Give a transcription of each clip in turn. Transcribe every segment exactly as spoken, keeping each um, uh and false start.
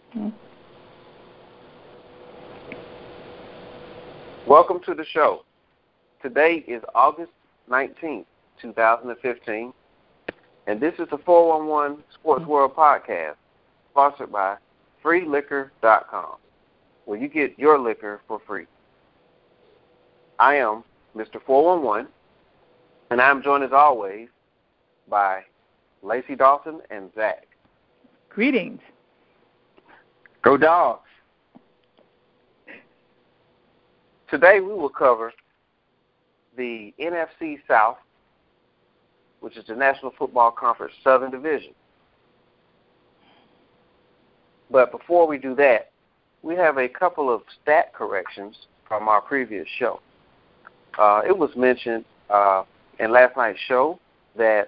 Mm. Welcome to the show. Today is August nineteenth, twenty fifteen, and this is the four one one Sports World Podcast, sponsored by free liquor dot com, where you get your liquor for free. I am Mister four one one, and I'm joined as always by Lacey Dawson and Zach. Greetings. Go Dogs. Today we will cover the N F C South, which is the National Football Conference Southern Division. But before we do that, we have a couple of stat corrections from our previous show. Uh, it was mentioned uh, in last night's show that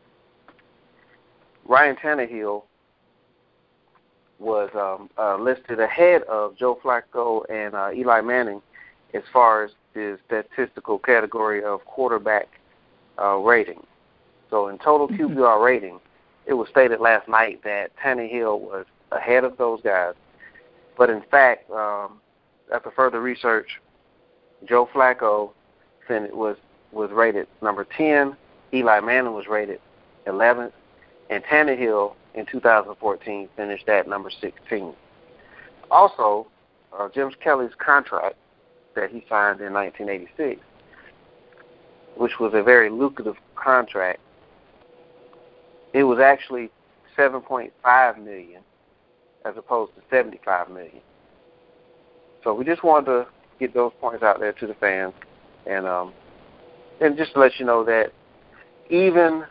Ryan Tannehill was um, uh, listed ahead of Joe Flacco and uh, Eli Manning as far as the statistical category of quarterback uh, rating. So in total Q B R rating, it was stated last night that Tannehill was ahead of those guys. But in fact, um, after further research, Joe Flacco was was rated number ten, Eli Manning was rated eleventh, and Tannehill in two thousand fourteen finished at number sixteen. Also, uh, Jim Kelly's contract that he signed in nineteen eighty-six, which was a very lucrative contract, it was actually seven point five million dollars as opposed to seventy-five million dollars. So we just wanted to get those points out there to the fans, and um, and just to let you know that even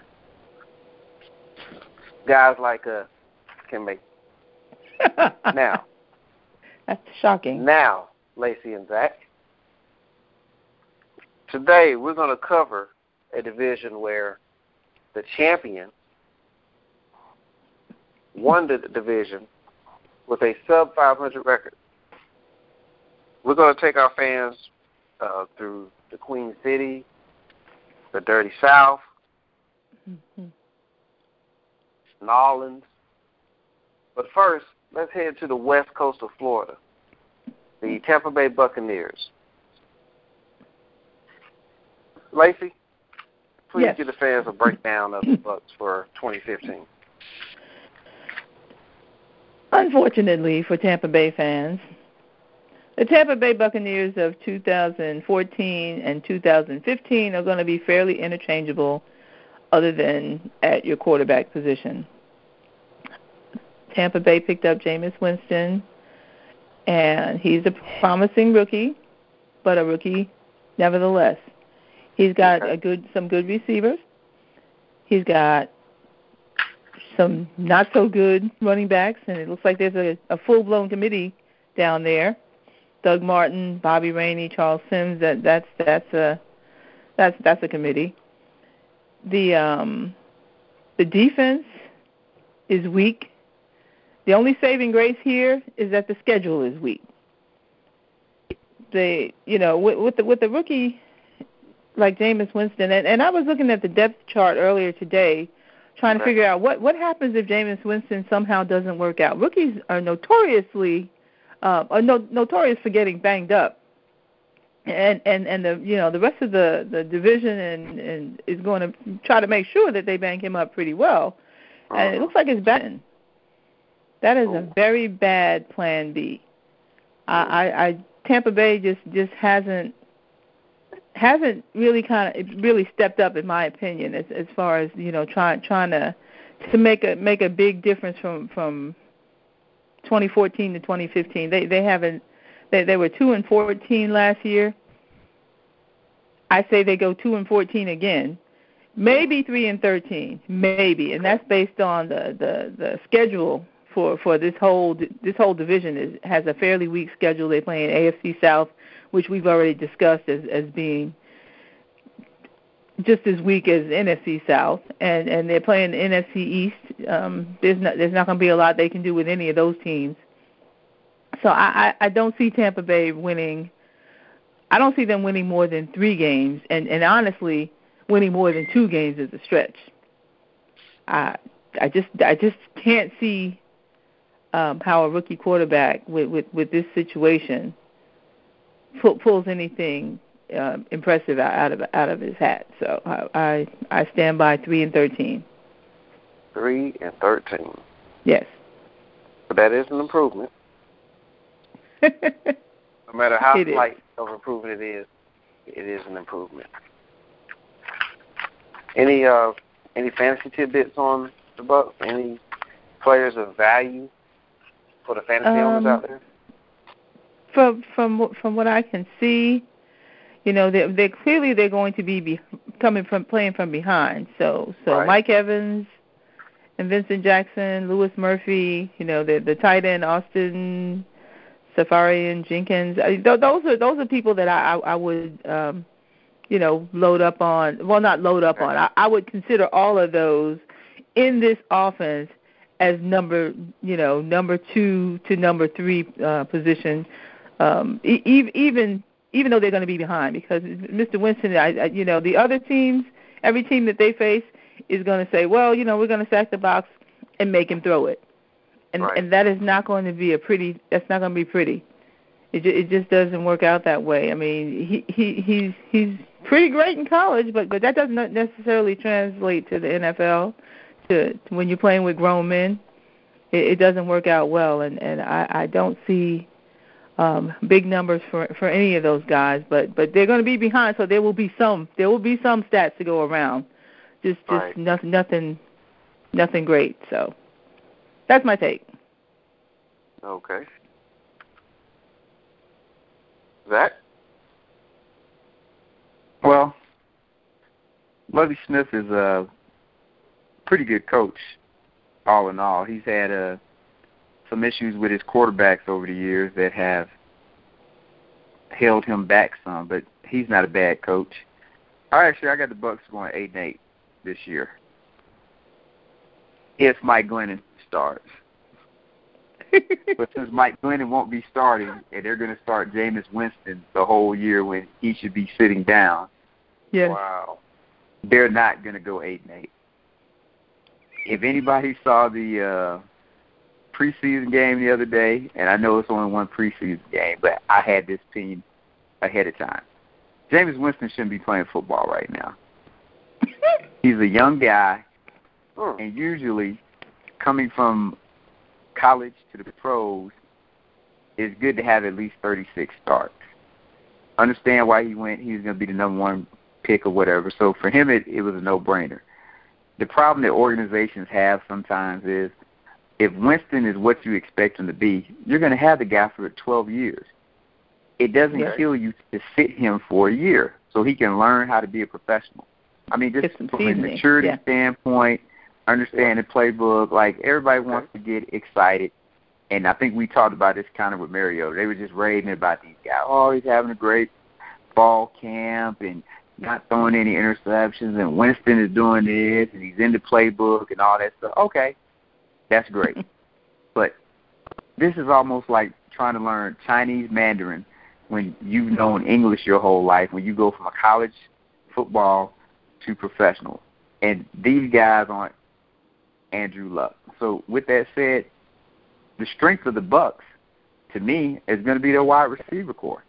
guys like us can make it. Now, that's shocking. Now, Lacey and Zach, today we're going to cover a division where the champion won the division with a sub five hundred record. We're going to take our fans uh, through the Queen City, the Dirty South, mm-hmm. New Orleans. But first, let's head to the west coast of Florida, the Tampa Bay Buccaneers. Lacey, please yes. give the fans a breakdown of the Bucs for twenty fifteen. Unfortunately for Tampa Bay fans, the Tampa Bay Buccaneers of two thousand fourteen and two thousand fifteen are going to be fairly interchangeable other than at your quarterback position. Tampa Bay picked up Jameis Winston, and he's a promising rookie, but a rookie nevertheless. He's got a good, some good receivers. He's got some not-so-good running backs, and it looks like there's a, a full-blown committee down there. Doug Martin, Bobby Rainey, Charles Sims. That that's that's a that's that's a committee. The um, the defense is weak. The only saving grace here is that the schedule is weak. They, you know, with, with the with the rookie like Jameis Winston, and, and I was looking at the depth chart earlier today, trying to figure out what, what happens if Jameis Winston somehow doesn't work out. Rookies are notoriously uh, are no, notorious for getting banged up, and and and the you know the rest of the, the division and, and is going to try to make sure that they bang him up pretty well, and it looks like it's bad. That is a very bad plan B. I, I, I Tampa Bay just, just hasn't hasn't really kind of really stepped up, in my opinion, as as far as you know trying trying to to make a make a big difference from from twenty fourteen to twenty fifteen. They they haven't they they were two and fourteen last year. I say they go two and fourteen again, maybe three and thirteen, maybe, and that's based on the the, the schedule. For, for this whole this whole division is, has a fairly weak schedule. They play in A F C South, which we've already discussed as, as being just as weak as N F C South, and, and they're playing N F C East. Um, there's not there's not going to be a lot they can do with any of those teams. So I, I, I don't see Tampa Bay winning. I don't see them winning more than three games, and, and honestly, winning more than two games is a stretch. I I just I just can't see um, how a rookie quarterback with, with, with this situation pull, pulls anything um, impressive out of out of his hat. So I, I I stand by three and thirteen. Three and thirteen. Yes. But that is an improvement. No matter how slight of improvement it is, it is an improvement. Any uh any fantasy tidbits on the Bucs? Any players of value for the fantasy um, owners out there? From from from what I can see, you know, they they clearly they're going to be, be coming from playing from behind. So so right. Mike Evans and Vincent Jackson, Lewis Murphy, you know, the the tight end Austin Safarian Jenkins. I, th- those are those are people that I I, I would um, you know load up on. Well, not load up on. I, I would consider all of those in this offense as number you know number two to number three uh, position. Um, e- even even though they're going to be behind, because Mister Winston, I, I, you know, the other teams, every team that they face is going to say, well, you know, we're going to stack the box and make him throw it, and right. and that is not going to be a pretty. That's not going to be pretty. It ju- it just doesn't work out that way. I mean, he he he's he's pretty great in college, but but that doesn't necessarily translate to the N F L. To, to when you're playing with grown men, it, it doesn't work out well, and and I, I don't see um, big numbers for for any of those guys. But but they're going to be behind, so there will be some there will be some stats to go around. Just just right. nothing nothing nothing great. So that's my take. Okay. Zach? Well, Lovie Smith is a pretty good coach, all in all. He's had uh, some issues with his quarterbacks over the years that have held him back some, but he's not a bad coach. I actually, I got the Bucs going eight and eight this year. If Mike Glennon starts. But since Mike Glennon won't be starting, and they're going to start Jameis Winston the whole year when he should be sitting down, yes. Wow. They're not going to go eight and eight. If anybody saw the uh, preseason game the other day, and I know it's only one preseason game, but I had this team ahead of time. Jameis Winston shouldn't be playing football right now. He's a young guy, and usually coming from college to the pros, it's good to have at least thirty-six starts. Understand why he went. He was going to be the number one pick or whatever. So for him, it, it was a no-brainer. The problem that organizations have sometimes is if Winston is what you expect him to be, you're going to have the guy for twelve years. It doesn't yeah. kill you to sit him for a year so he can learn how to be a professional. I mean, just from a maturity yeah. standpoint, understand the playbook. Like, everybody wants to get excited. And I think we talked about this kind of with Mario. They were just raving about these guys. Oh, he's having a great fall camp and not throwing any interceptions, and Winston is doing this, and he's in the playbook and all that stuff. Okay, that's great. But this is almost like trying to learn Chinese Mandarin when you've known English your whole life, when you go from a college football to professional. And these guys aren't Andrew Luck. So with that said, the strength of the Bucs, to me, is going to be their wide receiver core.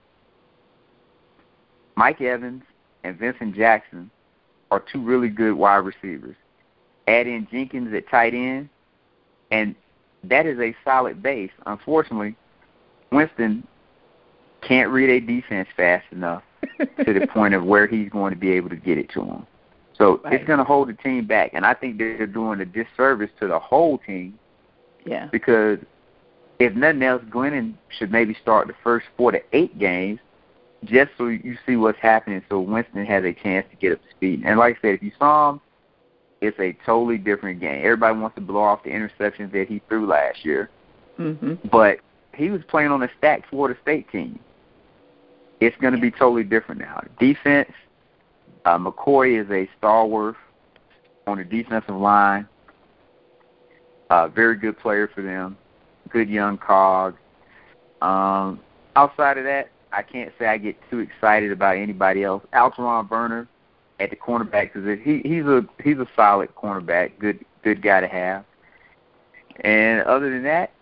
Mike Evans and Vincent Jackson are two really good wide receivers. Add in Jenkins at tight end, and that is a solid base. Unfortunately, Winston can't read a defense fast enough to the point of where he's going to be able to get it to him. So right. It's going to hold the team back, and I think they're doing a disservice to the whole team. Yeah. Because if nothing else, Glennon should maybe start the first four to eight games just so you see what's happening, so Winston has a chance to get up to speed. And like I said, if you saw him, it's a totally different game. Everybody wants to blow off the interceptions that he threw last year. Mm-hmm. But he was playing on a stacked Florida State team. It's going to yeah. be totally different now. Defense, uh, McCoy is a stalwart on the defensive line. Uh, very good player for them. Good young cog. Um, outside of that, I can't say I get too excited about anybody else. Alteron Burner at the cornerback position. He, he's a he's a solid cornerback. Good good guy to have. And other than that,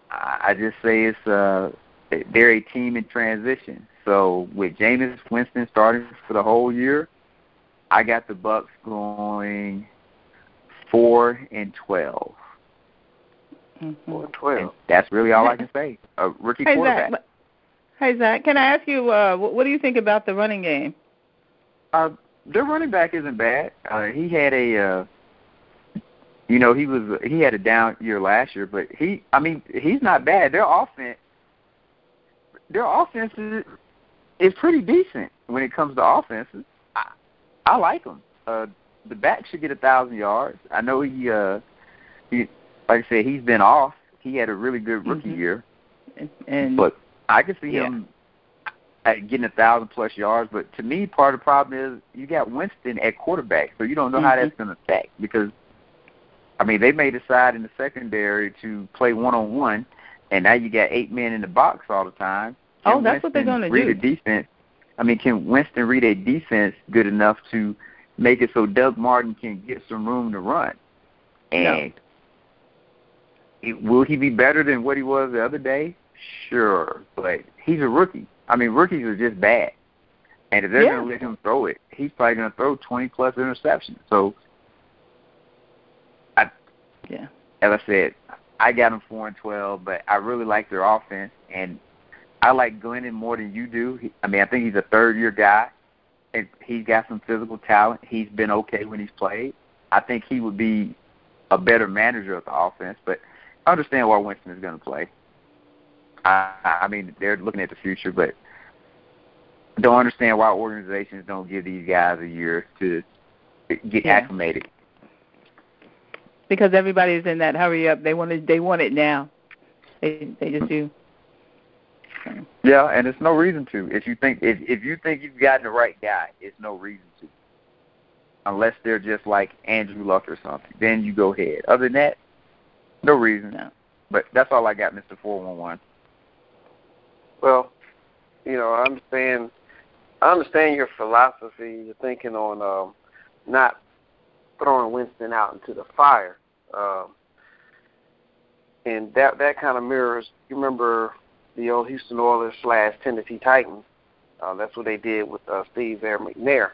I just say it's uh, they're a team in transition. So with Jameis Winston starting for the whole year, I got the Bucs going four and twelve. Mm-hmm. Four and twelve. And that's really all I can say. A rookie hey, quarterback. Zach, hey Zach, can I ask you uh, what do you think about the running game? Uh, their running back isn't bad. Uh, he had a, uh, you know, he was he had a down year last year, but he, I mean, he's not bad. Their offense, their offense is, is pretty decent when it comes to offenses. I, I like them. Uh, the back should get a thousand yards. I know he, uh, he, like I said, he's been off. He had a really good rookie mm-hmm. year, and, and but I could see yeah. him getting a thousand plus yards. But to me, part of the problem is you got Winston at quarterback, so you don't know mm-hmm. how that's going to affect. Because I mean, they may decide in the secondary to play one on one, and now you got eight men in the box all the time. Can oh, that's Winston what they're going to read do. a defense? I mean, can Winston read a defense good enough to make it so Doug Martin can get some room to run? And no. it, will he be better than what he was the other day? Sure, but he's a rookie. I mean, rookies are just bad. And if they're yeah. going to let him throw it, he's probably going to throw twenty-plus interceptions. So, I, yeah. as I said, I got them four and twelve, but I really like their offense. And I like Glennon more than you do. He, I mean, I think he's a third-year guy, and he's got some physical talent. He's been okay when he's played. I think he would be a better manager of the offense, but I understand why Winston is going to play. I, I mean, they're looking at the future, but don't understand why organizations don't give these guys a year to get yeah. acclimated. Because everybody's in that hurry up. They want it. They want it now. They they just do. So. Yeah, and it's no reason to. If you think if if you think you've gotten the right guy, it's no reason to. Unless they're just like Andrew Luck or something, then you go ahead. Other than that, no reason. No. But that's all I got, Mister four one one. Well, you know, I understand. I understand your philosophy. You're thinking on um, not throwing Winston out into the fire, um, and that that kind of mirrors. You remember the old Houston Oilers slash Tennessee Titans? Uh, that's what they did with uh, Steve Air McNair.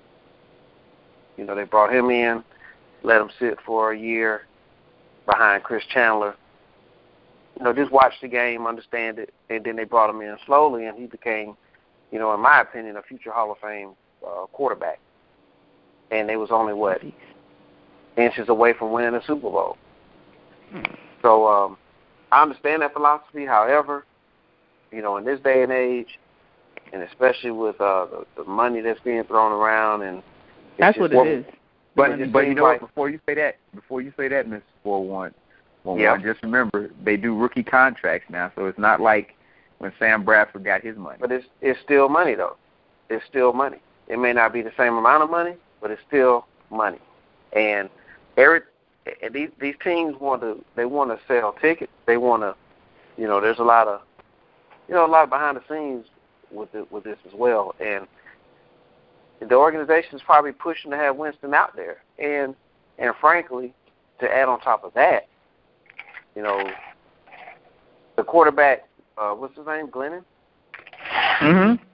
You know, they brought him in, let him sit for a year behind Chris Chandler. You know, just watch the game, understand it, and then they brought him in slowly, and he became, you know, in my opinion, a future Hall of Fame uh, quarterback. And they was only, what, inches away from winning a Super Bowl. Hmm. So um, I understand that philosophy. However, you know, in this day and age, and especially with uh, the, the money that's being thrown around, and that's what it what, is. But but you know like, what? Before you say that, before you say that, Mister four one. Well, yeah. just remember, they do rookie contracts now, so it's not like when Sam Bradford got his money. But it's it's still money, though. It's still money. It may not be the same amount of money, but it's still money. And Eric, and these these teams want to they want to sell tickets. They want to, you know, there's a lot of, you know, a lot behind the scenes with it, with this as well. And the organization's probably pushing to have Winston out there. And and frankly, to add on top of that, you know, the quarterback, uh, what's his name, Glennon? Mm-hmm.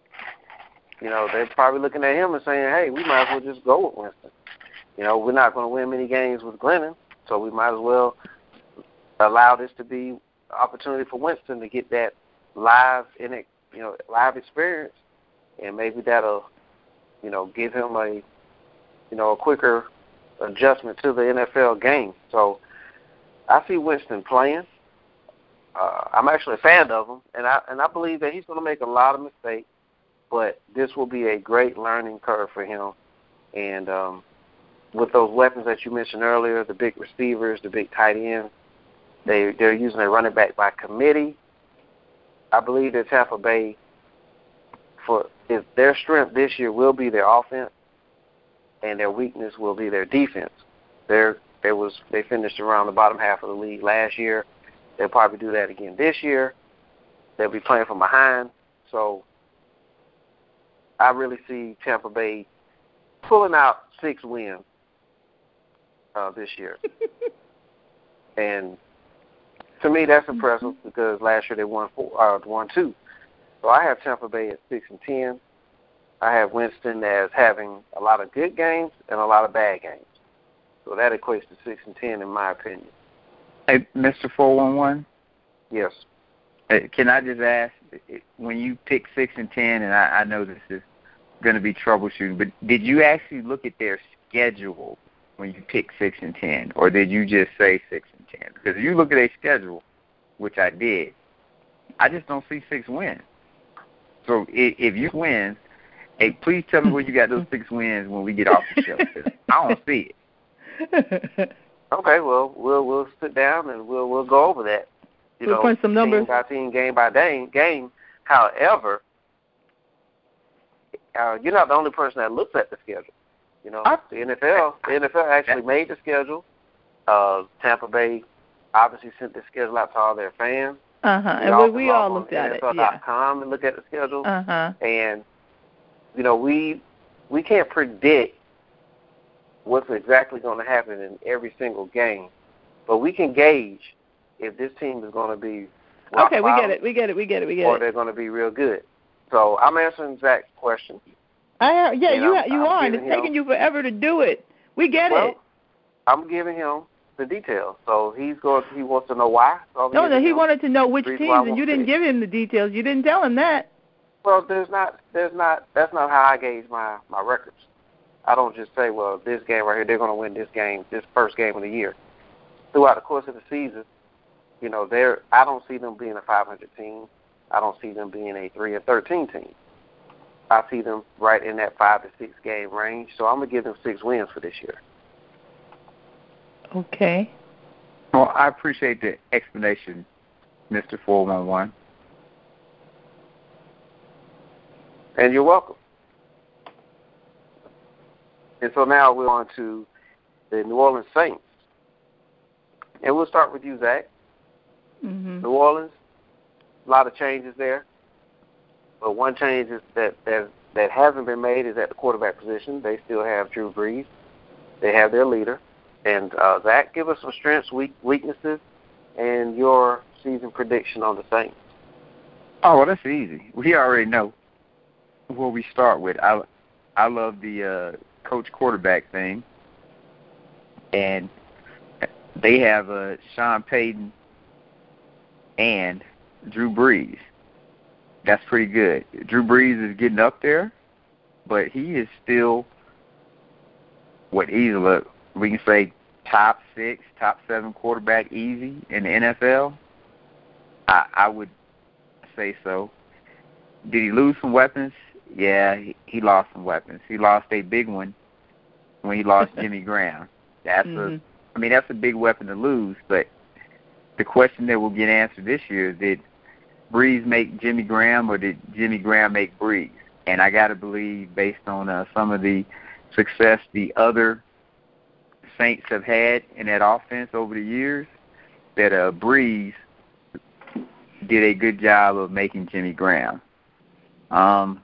You know, they're probably looking at him and saying, hey, we might as well just go with Winston. You know, we're not going to win many games with Glennon, so we might as well allow this to be an opportunity for Winston to get that live, in it, you know, live experience, and maybe that'll, you know, give him a, you know, a quicker adjustment to the N F L game. So I see Winston playing. Uh, I'm actually a fan of him, and I and I believe that he's going to make a lot of mistakes, but this will be a great learning curve for him. And um, with those weapons that you mentioned earlier, the big receivers, the big tight ends, they they're using a running back by committee. I believe that Tampa Bay, for if their strength this year will be their offense, and their weakness will be their defense. They're They was they finished around the bottom half of the league last year. They'll probably do that again this year. They'll be playing from behind. So I really see Tampa Bay pulling out six wins uh, this year. And to me, that's impressive because last year they won four, uh, won two. So I have Tampa Bay at six and ten. I have Winston as having a lot of good games and a lot of bad games. So that equates to six and ten, in my opinion. Hey, Mister four one one. Yes. Can I just ask, when you pick six and ten, and I, I know this is going to be troubleshooting, but did you actually look at their schedule when you pick six and ten, or did you just say six and ten? Because if you look at their schedule, which I did, I just don't see six wins. So if, if you win, hey, please tell me where you got those six wins when we get off the show. I don't see it. Okay, well, we'll we'll sit down and we'll we'll go over that. You we'll know, print some numbers. Team by team, game by day, game. However, uh, you're not the only person that looks at the schedule. You know, the N F L, the N F L actually made the schedule. Uh, Tampa Bay obviously sent the schedule out to all their fans. Uh huh. And we, we all looked at it. Yeah. N F L dot com and look at the schedule. Uh huh. And you know, we we can't predict what's exactly going to happen in every single game, but we can gauge if this team is going to be okay. We get it. We get it. We get it. We get or it. Or they're going to be real good. So I'm answering Zach's question. I yeah, you I'm, you I'm are. And it's him, taking you forever to do it. We get well, it. I'm giving him the details. So he's going. He wants to know why. So no, no. He him. wanted to know which teams, and you didn't give him the details. You didn't tell him that. Well, there's not. There's not. That's not how I gauge my my records. I don't just say, well, this game right here, they're going to win this game, this first game of the year. Throughout the course of the season, you know, they're. I don't see them being a five hundred team. I don't see them being a three or thirteen team. I see them right in that five to six game range. So I'm gonna give them six wins for this year. Okay. Well, I appreciate the explanation, Mister four one one. And you're welcome. And so now we're on to the New Orleans Saints. And we'll start with you, Zach. Mm-hmm. New Orleans, a lot of changes there. But one change is that, that that hasn't been made is at the quarterback position. They still have Drew Brees. They have their leader. And, uh, Zach, give us some strengths, weak, weaknesses, and your season prediction on the Saints. Oh, well, that's easy. We already know where we start with. I, I love the uh, coach quarterback thing. And they have uh, Sean Payton and Drew Brees. That's pretty good. Drew Brees is getting up there, but he is still what he's a we can say top six, top seven quarterback easy in the N F L. I, I would say so. Did he lose some weapons? Yeah, he, he lost some weapons. He lost a big one when he lost Jimmy Graham. That's mm-hmm. a, I mean, that's a big weapon to lose. But the question that will get answered this year is: did Brees make Jimmy Graham, or did Jimmy Graham make Brees? And I got to believe, based on uh, some of the success the other Saints have had in that offense over the years, that uh, Brees did a good job of making Jimmy Graham. Um,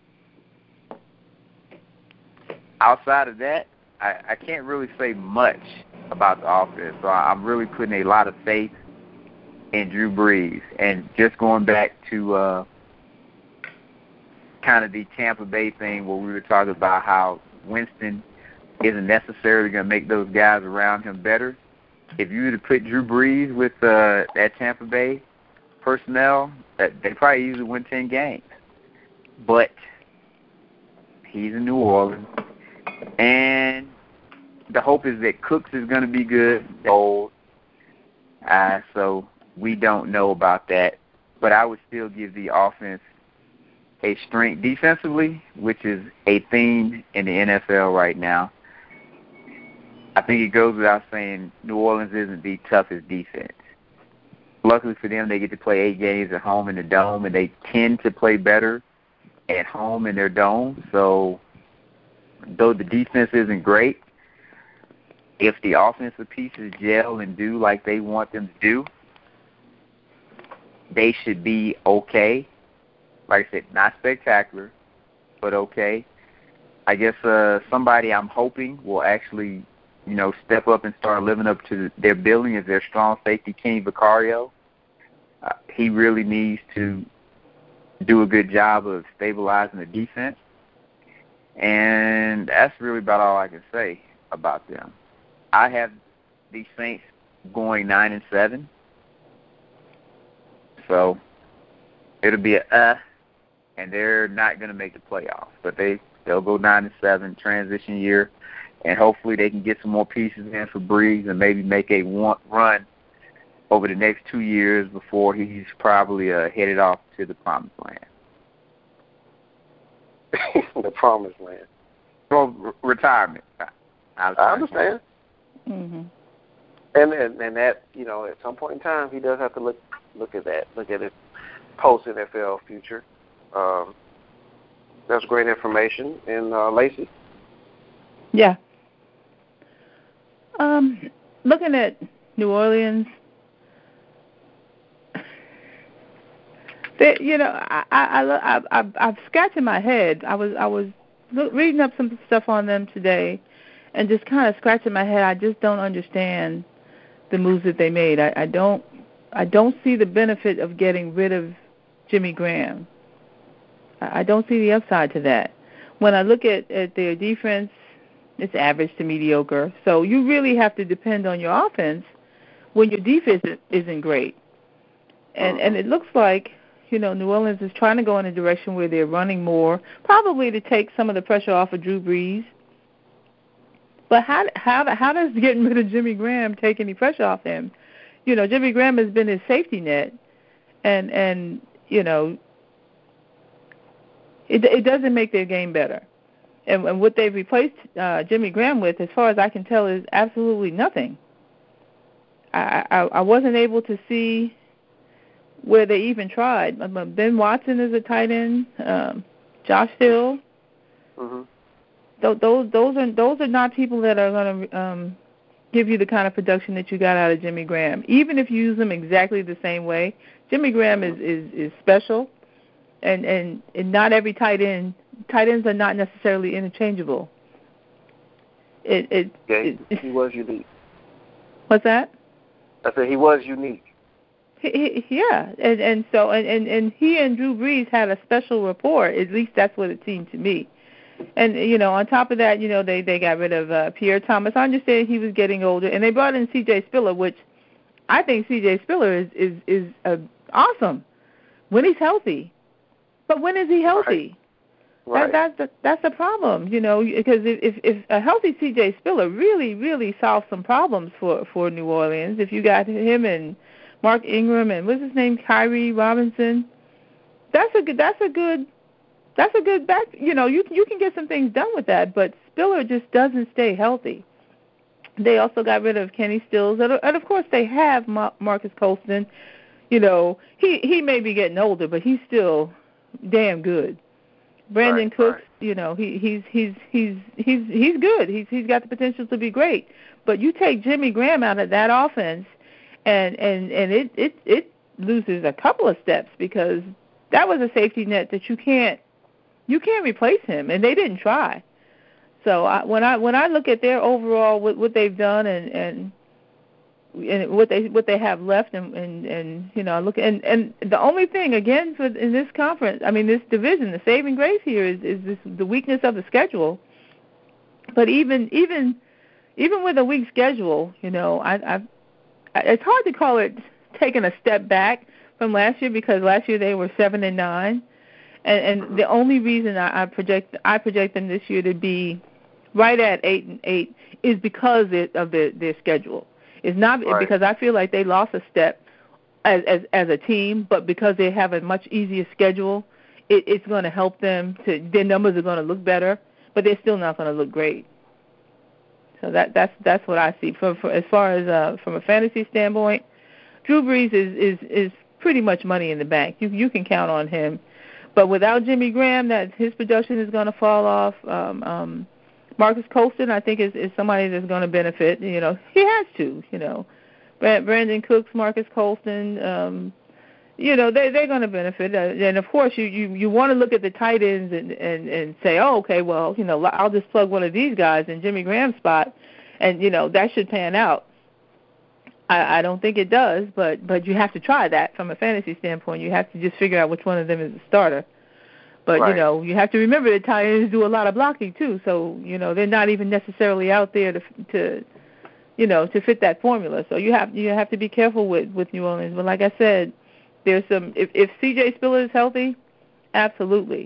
outside of that, I, I can't really say much about the offense. So I'm really putting a lot of faith in Drew Brees. And just going back to uh, kind of the Tampa Bay thing where we were talking about how Winston isn't necessarily going to make those guys around him better. If you were to put Drew Brees with uh, that Tampa Bay personnel, that they probably usually win ten games. But he's in New Orleans, and the hope is that Cooks is going to be good. Old, uh, so we don't know about that. But I would still give the offense a strength defensively, which is a theme in the N F L right now. I think it goes without saying New Orleans isn't the toughest defense. Luckily for them, they get to play eight games at home in the Dome, and they tend to play better at home in their Dome. So though the defense isn't great, if the offensive pieces gel and do like they want them to do, they should be okay. Like I said, not spectacular, but okay. I guess uh, somebody I'm hoping will actually you know, step up and start living up to their billing as their strong safety, King Vicario. Uh, he really needs to do a good job of stabilizing the defense. And that's really about all I can say about them. I have these Saints going nine and seven. So it'll be a uh, and they're not going to make the playoffs. But they, they'll go nine and seven, transition year, and hopefully they can get some more pieces in for Breeze and maybe make a one, run over the next two years before he's probably uh, headed off to the promised land. The promised land. Well, re- retirement. I, I understand. Mm-hmm. And, and and that, you know, at some point in time, he does have to look look at that, look at his post-N F L future. Um, that's great information. And uh, Lacey? Yeah. Um, looking at New Orleans, they, you know, I, I, I, I, I've scratching my head. I was, I was reading up some stuff on them today, and just kind of scratching my head. I just don't understand the moves that they made. I, I don't, I don't see the benefit of getting rid of Jimmy Graham. I, I don't see the upside to that. When I look at, at their defense, it's average to mediocre. So you really have to depend on your offense when your defense isn't great. And and it looks like, you know, New Orleans is trying to go in a direction where they're running more, probably to take some of the pressure off of Drew Brees. But how how how does getting rid of Jimmy Graham take any pressure off him? You know, Jimmy Graham has been his safety net, and and you know, it it doesn't make their game better. And, and what they've replaced uh, Jimmy Graham with, as far as I can tell, is absolutely nothing. I, I, I wasn't able to see where they even tried. Ben Watson is a tight end. Um, Josh Hill. Mm-hmm. Th- those those are those are not people that are going to um, give you the kind of production that you got out of Jimmy Graham. Even if you use them exactly the same way, Jimmy Graham is, is, is special, and, and, and not every tight end. Tight ends are not necessarily interchangeable. It, it, yeah, it, he was unique. What's that? I said he was unique. He, he, yeah, and and so and, and, and he and Drew Brees had a special rapport. At least that's what it seemed to me. And you know, on top of that, you know, they they got rid of uh, Pierre Thomas. I understand he was getting older, and they brought in C J Spiller, which I think C J Spiller is is is uh, awesome when he's healthy. But when is he healthy? Right. Right. That, that's, the, that's the problem, you know, because if, if a healthy C J Spiller really, really solves some problems for, for New Orleans, if you got him and Mark Ingram and what's his name, Kyrie Robinson, that's a good, that's a good, that's a good back, you know, you, you can get some things done with that, but Spiller just doesn't stay healthy. They also got rid of Kenny Stills, and, and of course they have Ma- Marcus Colston. You know, he, he may be getting older, but he's still damn good. Brandon right, Cooks, right. you know, he he's he's he's he's he's good. He's he's got the potential to be great. But you take Jimmy Graham out of that offense, and and and it it it loses a couple of steps, because that was a safety net that you can't you can't replace him, and they didn't try. So I, when I when I look at their overall what, what they've done and and and what they what they have left, and, and, and you know, look, and, and the only thing again for in this conference, I mean this division, the saving grace here is, is this the weakness of the schedule. But even even even with a weak schedule, you know, I, I it's hard to call it taking a step back from last year, because last year they were seven and nine, and, and the only reason I, I project I project them this year to be right at eight and eight is because it, of their their schedule. It's not right. because I feel like they lost a step as as, as a team, but because they have a much easier schedule, it, it's going to help them. To their numbers are going to look better, but they're still not going to look great. So that that's that's what I see. For, for as far as uh, from a fantasy standpoint, Drew Brees is, is is pretty much money in the bank. You you can count on him, but without Jimmy Graham, that his production is going to fall off. Um, um, Marcus Colston, I think, is, is somebody that's going to benefit. You know, he has to. You know, Brandon Cooks, Marcus Colston, um, you know, they they're going to benefit. Uh, and of course, you, you, you want to look at the tight ends and, and, and say, oh, okay, well, you know, I'll just plug one of these guys in Jimmy Graham's spot, and you know that should pan out. I, I don't think it does, but but you have to try that from a fantasy standpoint. You have to just figure out which one of them is the starter. But right. you know, you have to remember that tight ends do a lot of blocking too. So you know, they're not even necessarily out there to to you know to fit that formula. So you have you have to be careful with with New Orleans. But like I said, there's some. If, if C J Spiller is healthy, absolutely.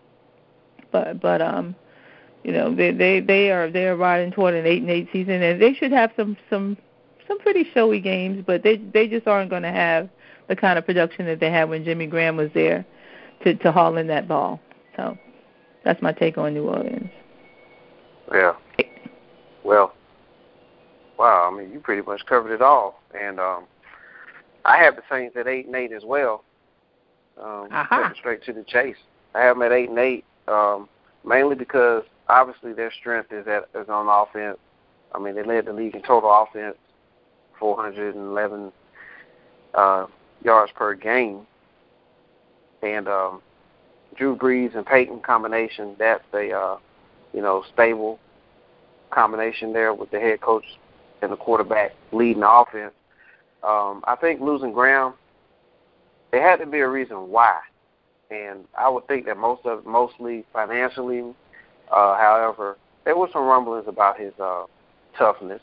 But but um, you know, they they they are they are riding toward an eight and eight season, and they should have some some some pretty showy games. But they they just aren't going to have the kind of production that they had when Jimmy Graham was there to to haul in that ball. So that's my take on New Orleans. Yeah. Well, wow. I mean, you pretty much covered it all. And um, I have the Saints at eight and eight as well. Um, uh-huh. Straight to the chase. I have them at eight and eight, um, mainly because obviously their strength is at is on offense. I mean, they led the league in total offense, four hundred eleven uh, yards per game. And um, Drew Brees and Peyton combination, that's a, uh, you know, stable combination there with the head coach and the quarterback leading the offense. Um, I think losing Graham, there had to be a reason why. And I would think that most of mostly financially. Uh, however, there were some rumblings about his uh, toughness.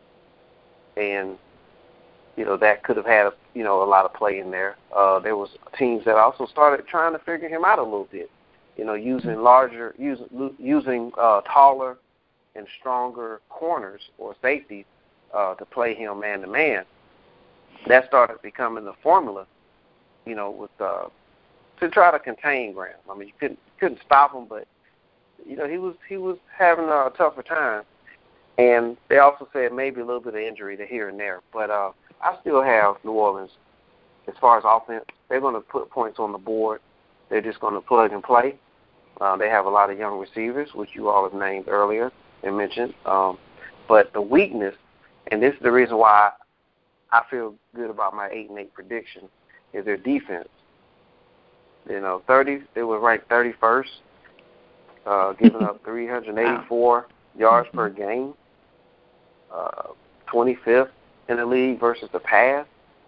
And you know, that could have had, you know, a lot of play in there. Uh, there was teams that also started trying to figure him out a little bit, you know, using larger, using, using uh, taller and stronger corners or safeties uh, to play him man-to-man. That started becoming the formula, you know, with uh, to try to contain Graham. I mean, you couldn't couldn't stop him, but, you know, he was he was having a tougher time. And they also said maybe a little bit of injury to here and there. But uh, I still have New Orleans as far as offense. They're going to put points on the board. They're just going to plug and play. Uh, they have a lot of young receivers, which you all have named earlier and mentioned. Um, but the weakness, and this is the reason why I feel good about my eight and eight prediction, is their defense. You know, thirty. They were ranked thirty-first, uh, giving up three hundred eighty-four wow. yards mm-hmm. per game. Uh, twenty-fifth in the league versus the pass,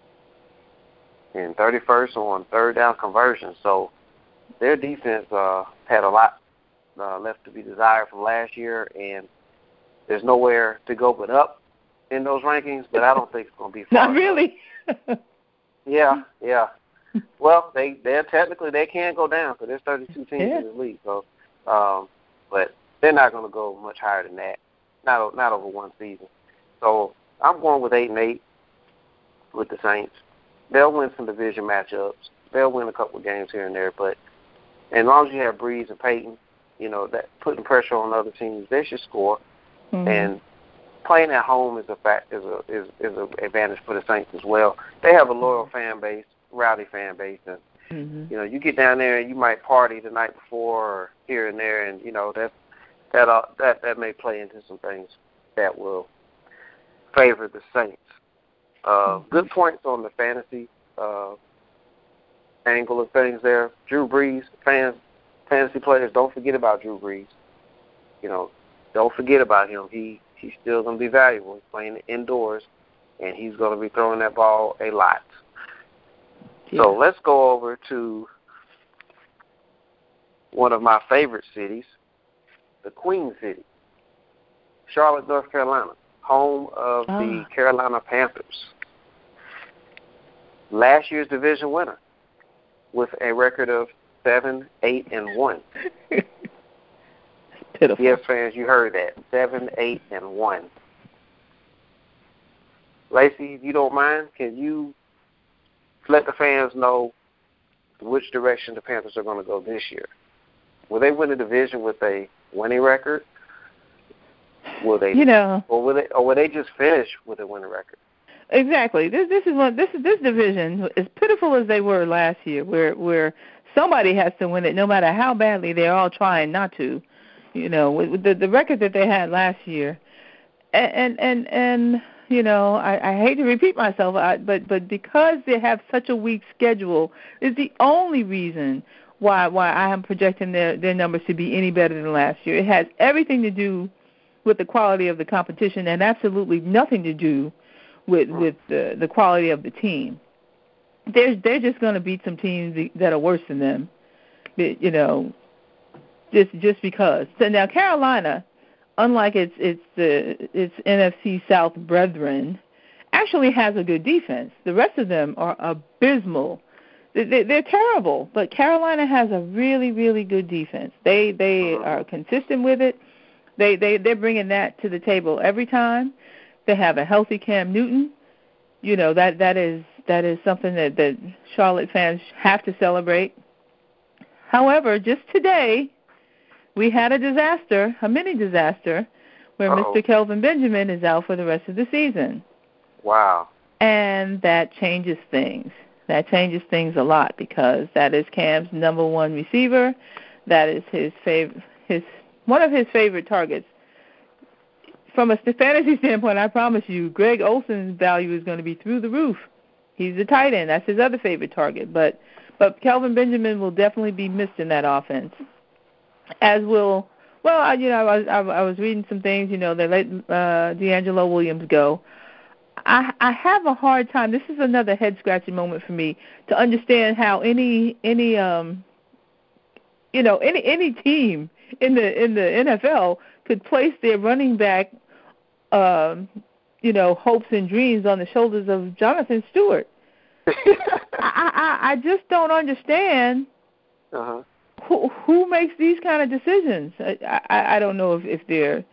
and thirty-first on third down conversion. So their defense uh, had a lot uh, left to be desired from last year, and there's nowhere to go but up in those rankings. But I don't think it's going to be far. Not really. yeah, yeah. Well, they they technically they can go down because there's thirty-two teams yeah. in the league. So, um, but they're not going to go much higher than that. Not not over one season. So I'm going with eight and eight with the Saints. They'll win some division matchups. They'll win a couple of games here and there. But as long as you have Brees and Peyton, you know, that putting pressure on other teams, they should score. Mm-hmm. And playing at home is a fact is a is is an advantage for the Saints as well. They have a loyal fan base, rowdy fan base, and mm-hmm. you know, you get down there and you might party the night before or here and there, and you know that that uh, that that may play into some things that will favor the Saints. Uh, good points on the fantasy uh, angle of things there. Drew Brees, fans, fantasy players, don't forget about Drew Brees. You know, don't forget about him. He he's still going to be valuable. He's playing indoors, and he's going to be throwing that ball a lot. Yeah. So let's go over to one of my favorite cities, the Queen City, Charlotte, North Carolina, home of ah. the Carolina Panthers. Last year's division winner with a record of seven, eight, and one. Pitiful. Yes, fans, you heard that. Seven, eight, and one. Lacey, if you don't mind, can you let the fans know which direction the Panthers are going to go this year? Will they win the division with a winning record? Will they, you know, or will they, or will they just finish with a winning record? Exactly. This this is one. This is this division, as pitiful as they were last year, where where somebody has to win it, no matter how badly they're all trying not to. You know, with the the record that they had last year, and and and, and you know, I, I hate to repeat myself, I, but but because they have such a weak schedule, is the only reason why why I am projecting their their numbers to be any better than last year. It has everything to do with the quality of the competition and absolutely nothing to do with with the, the quality of the team. They're they're just going to beat some teams that are worse than them, you know, just just because. So now Carolina, unlike its its uh, its N F C South brethren, actually has a good defense. The rest of them are abysmal. They, they're terrible, but Carolina has a really really good defense. They they are consistent with it. They they they're bringing that to the table every time. They have a healthy Cam Newton. You know, that that is that is something that, that Charlotte fans have to celebrate. However, just today, we had a disaster, a mini disaster, where Uh-oh. Mister Kelvin Benjamin is out for the rest of the season. Wow. And that changes things. That changes things a lot because that is Cam's number one receiver. That is his fav- his one of his favorite targets. From a fantasy standpoint, I promise you, Greg Olsen's value is going to be through the roof. He's a tight end. That's his other favorite target. But but Kelvin Benjamin will definitely be missed in that offense, as will, well, I, you know, I was, I, I was reading some things, you know, they let uh, D'Angelo Williams go. I, I have a hard time. This is another head-scratching moment for me to understand how any, any um, you know, any any team in the in the N F L could place their running back Um, you know, hopes and dreams on the shoulders of Jonathan Stewart. I, I I just don't understand uh-huh. who who makes these kind of decisions. I I, I don't know if, if they're.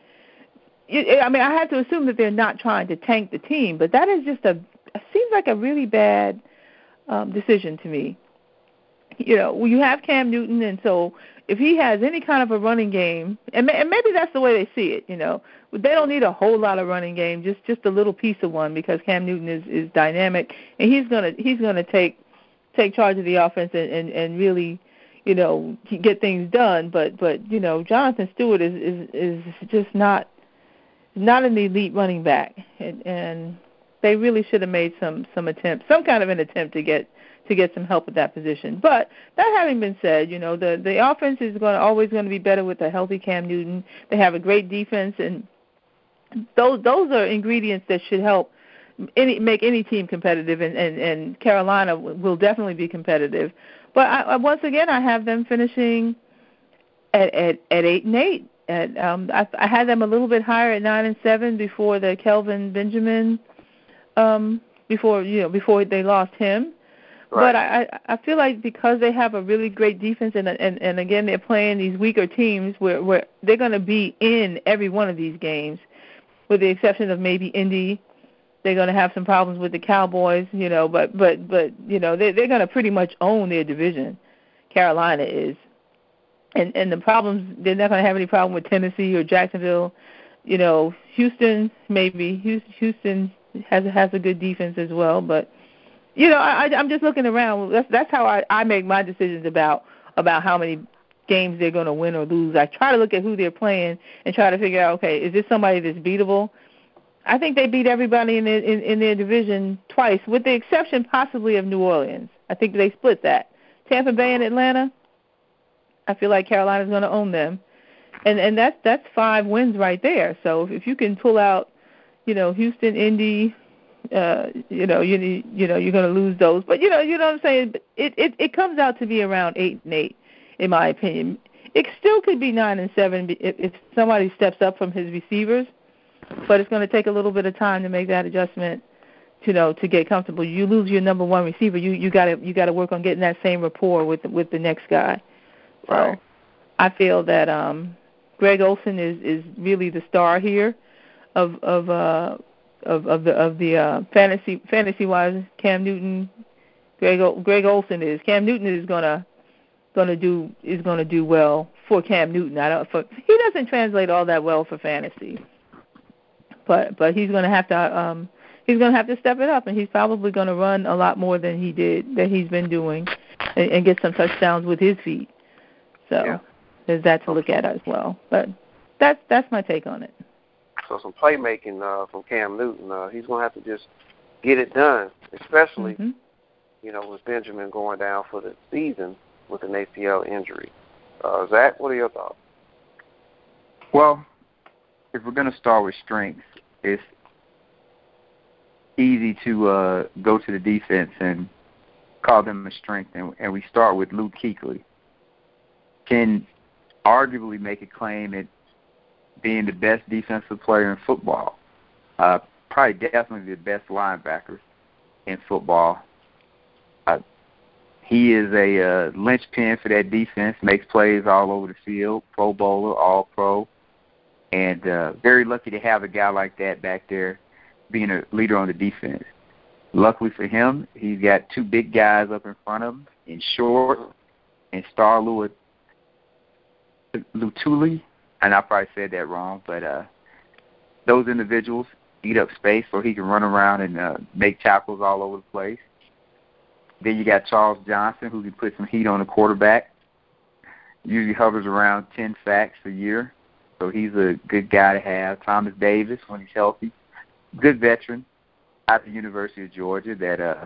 I mean, I have to assume that they're not trying to tank the team, but that is just a seems like a really bad um, decision to me. You know, you have Cam Newton, and so if he has any kind of a running game, and, and maybe that's the way they see it, you know, they don't need a whole lot of running game, just just a little piece of one because Cam Newton is, is dynamic, and he's gonna he's gonna take take charge of the offense and, and, and really, you know, get things done. But but you know, Jonathan Stewart is is, is just not not an elite running back, and, and they really should have made some some attempt, some kind of an attempt to get. to get some help at that position. But that having been said, you know, the, the offense is going to, always going to be better with a healthy Cam Newton. They have a great defense, and those those are ingredients that should help any make any team competitive, and, and, and Carolina will definitely be competitive. But I, once again, I have them finishing at at, at eight and eight. At, um, I, I had them a little bit higher at nine and seven before the Kelvin Benjamin, um, before you know before they lost him. Right. But I, I feel like because they have a really great defense, and and, and again they're playing these weaker teams where, where they're going to be in every one of these games, with the exception of maybe Indy. They're going to have some problems with the Cowboys, you know, but but but you know they they're going to pretty much own their division. Carolina is, and and the problems they're not going to have any problem with Tennessee or Jacksonville, you know. Houston maybe Houston has has a good defense as well, but. You know, I, I'm just looking around. That's that's how I, I make my decisions about about how many games they're going to win or lose. I try to look at who they're playing and try to figure out, okay, is this somebody that's beatable? I think they beat everybody in their, in, in their division twice, with the exception possibly of New Orleans. I think they split that. Tampa Bay and Atlanta, I feel like Carolina's going to own them. And and that's, that's five wins right there. So if you can pull out, you know, Houston, Indy, Uh, you know, you you know, you're going to lose those, but you know, you know what I'm saying. It, it it comes out to be around eight and eight, in my opinion. It still could be nine and seven if, if somebody steps up from his receivers, but it's going to take a little bit of time to make that adjustment. You know, to get comfortable. You lose your number one receiver, you you got to you got to work on getting that same rapport with with the next guy. So right. I feel that um, Greg Olsen is is really the star here of of. Uh, Of, of the of the uh, fantasy fantasy wise, Cam Newton, Greg Greg Olsen is Cam Newton is gonna gonna do is gonna do well for Cam Newton. I don't for, he doesn't translate all that well for fantasy, but but he's gonna have to um he's gonna have to step it up, and he's probably gonna run a lot more than he did that he's been doing, and, and get some touchdowns with his feet. So yeah. there's that to look at as well. But that's that's my take on it. So some playmaking uh, from Cam Newton. Uh, he's going to have to just get it done, especially, mm-hmm. you know, with Benjamin going down for the season with an A C L injury. Uh, Zach, what are your thoughts? Well, if we're going to start with strengths, it's easy to uh, go to the defense and call them a strength, and, and we start with Luke Kuechly. Can arguably make a claim at being the best defensive player in football. Uh, probably definitely the best linebacker in football. Uh, he is a uh, linchpin for that defense, makes plays all over the field, Pro Bowler, All-Pro, and uh, very lucky to have a guy like that back there being a leader on the defense. Luckily for him, he's got two big guys up in front of him in Short and Star Lewis Lutuli, and I probably said that wrong, but uh, those individuals eat up space so he can run around and uh, make tackles all over the place. Then you got Charles Johnson, who can put some heat on the quarterback. Usually hovers around ten sacks a year, so he's a good guy to have. Thomas Davis, when he's healthy, good veteran out of the University of Georgia that uh,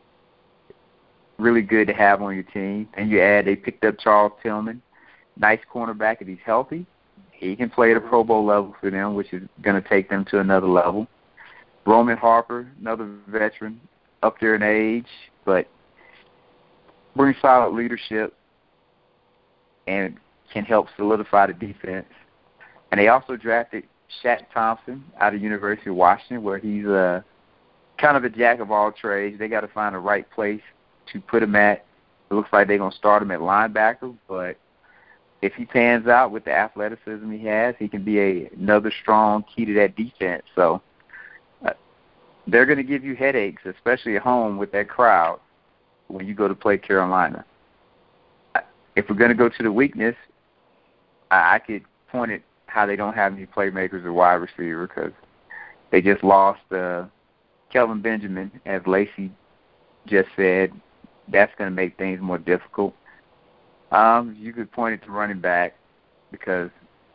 really good to have on your team. And you add, they picked up Charles Tillman, nice cornerback if he's healthy. He can play at a Pro Bowl level for them, which is going to take them to another level. Roman Harper, another veteran, up there in age, but brings solid leadership and can help solidify the defense. And they also drafted Shaq Thompson out of University of Washington, where he's a, kind of a jack of all trades. They got to find the right place to put him at. It looks like they're going to start him at linebacker, but if he pans out with the athleticism he has, he can be a, another strong key to that defense. So uh, they're going to give you headaches, especially at home with that crowd when you go to play Carolina. If we're going to go to the weakness, I, I could point at how they don't have any playmakers or wide receiver because they just lost uh, Kelvin Benjamin, as Lacey just said. That's going to make things more difficult. Um, you could point it to running back because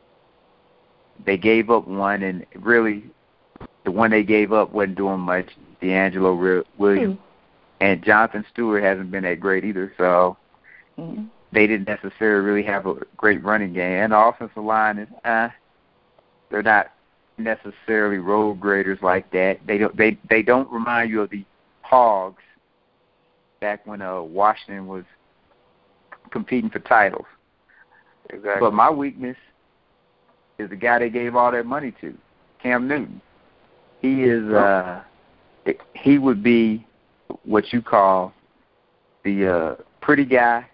they gave up one, and really the one they gave up wasn't doing much, D'Angelo Williams. Mm. And Jonathan Stewart hasn't been that great either, so mm. they didn't necessarily really have a great running game. And the offensive line is, uh, they're not necessarily road graders like that. They don't, they, they don't remind you of the Hogs back when uh, Washington was competing for titles. Exactly. But my weakness is the guy they gave all that money to, Cam Newton. He is uh he would be what you call the uh pretty guy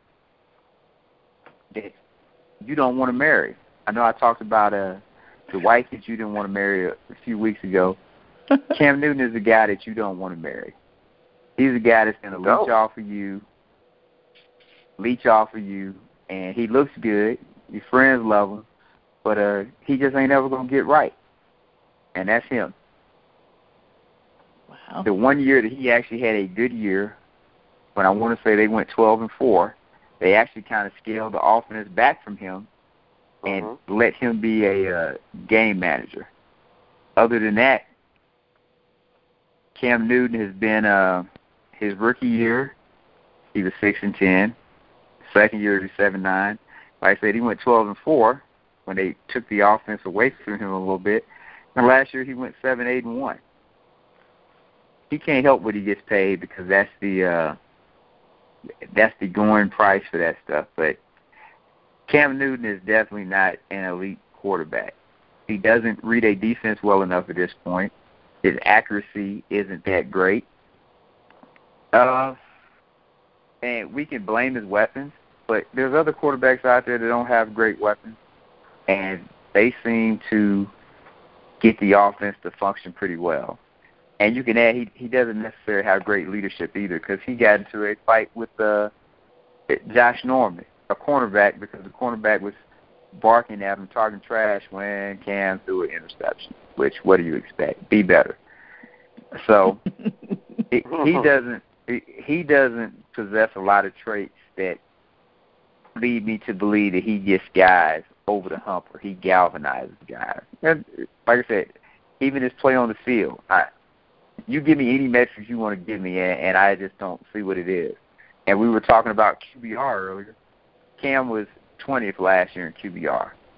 that you don't want to marry. I know I talked about uh the wife that you didn't want to marry a, a few weeks ago. Cam Newton is the guy that you don't want to marry. He's a guy that's going to leech off of you leech off of you, and he looks good. Your friends love him, but uh, he just ain't ever going to get right, and that's him. Wow. The one year that he actually had a good year, when I want to say they went twelve and four, they actually kind of scaled the offense back from him and mm-hmm. let him be a uh, game manager. Other than that, Cam Newton has been uh, his rookie year, he was six and ten. Second year, he was seven and nine. Like I said, he went twelve and four when they took the offense away from him a little bit. And last year, he went seven, eight and one. He can't help what he gets paid because that's the uh, that's the going price for that stuff. But Cam Newton is definitely not an elite quarterback. He doesn't read a defense well enough at this point. His accuracy isn't that great. Uh, and we can blame his weapons, but there's other quarterbacks out there that don't have great weapons, and they seem to get the offense to function pretty well. And you can add, he he doesn't necessarily have great leadership either because he got into a fight with uh, Josh Norman, a cornerback, because the cornerback was barking at him, talking trash when Cam threw an interception, which, what do you expect? Be better. So he, he doesn't he, he doesn't possess a lot of traits that lead me to believe that he gets guys over the hump or he galvanizes guys. And like I said, even his play on the field, I, you give me any metrics you want to give me, and, and I just don't see what it is. And we were talking about Q B R earlier. Cam was twentieth last year in Q B R.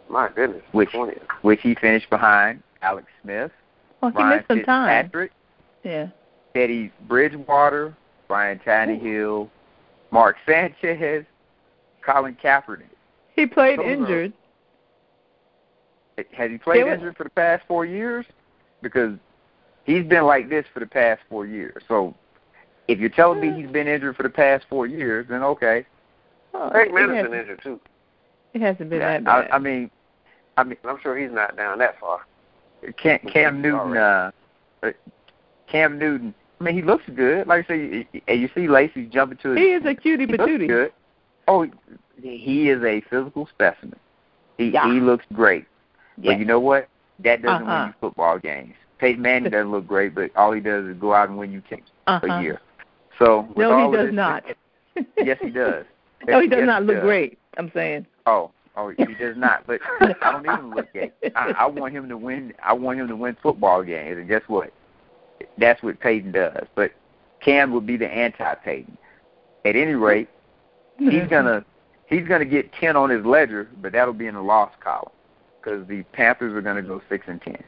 My goodness. Which twentieth. which he finished behind Alex Smith, Well, he Ryan missed some time. Fitzpatrick, Yeah. Teddy Bridgewater, Ryan Tannehill, Mark Sanchez, Colin Kaepernick. He played Those injured. Are, has he played They were- injured for the past four years? Because he's been like this for the past four years. So if you're telling me he's been injured for the past four years, then okay. Oh, Peyton it Manning's hasn't- been injured too. It hasn't been Yeah, that bad. I, I mean, I mean, I'm sure he's not down that far. Cam, Cam Newton, uh, Cam Newton. I mean, he looks good. Like I say, and you see Lacey jumping to his. He is a cutie he looks patootie. good. Oh, he is a physical specimen. He Yeah. he looks great. Yeah. But you know what? That doesn't Uh-huh. win you football games. Peyton Manning doesn't look great, but all he does is go out and win you teams Uh-huh. a year. So with No, all he of does this, not. Yes, he does. No, he does Yes, not he look does. great. I'm saying. Oh, oh, he does not. But I don't even look at. I, I want him to win. I want him to win football games. And guess what? That's what Peyton does. But Cam would be the anti-Peyton. At any rate, he's gonna he's gonna get ten on his ledger, but that'll be in the loss column because the Panthers are gonna go six and ten.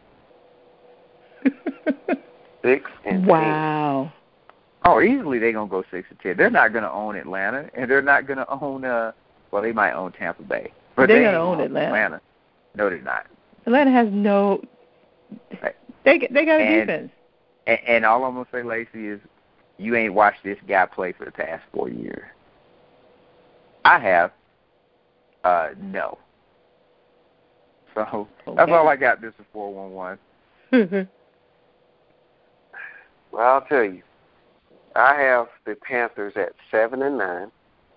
Six and Wow. Oh, easily they're gonna go six and ten. They're not gonna own Atlanta, and they're not gonna own. Uh, well, they might own Tampa Bay, but They're they gonna ain't own gonna Atlanta. Atlanta. No, they're not. Atlanta has no. Right. They they got a And- defense. And, and all I'm gonna say, Lacey, is you ain't watched this guy play for the past four years. I have. Uh, no. So Okay. that's all I got. This is four one one. Well, I'll tell you. I have the Panthers at seven and nine,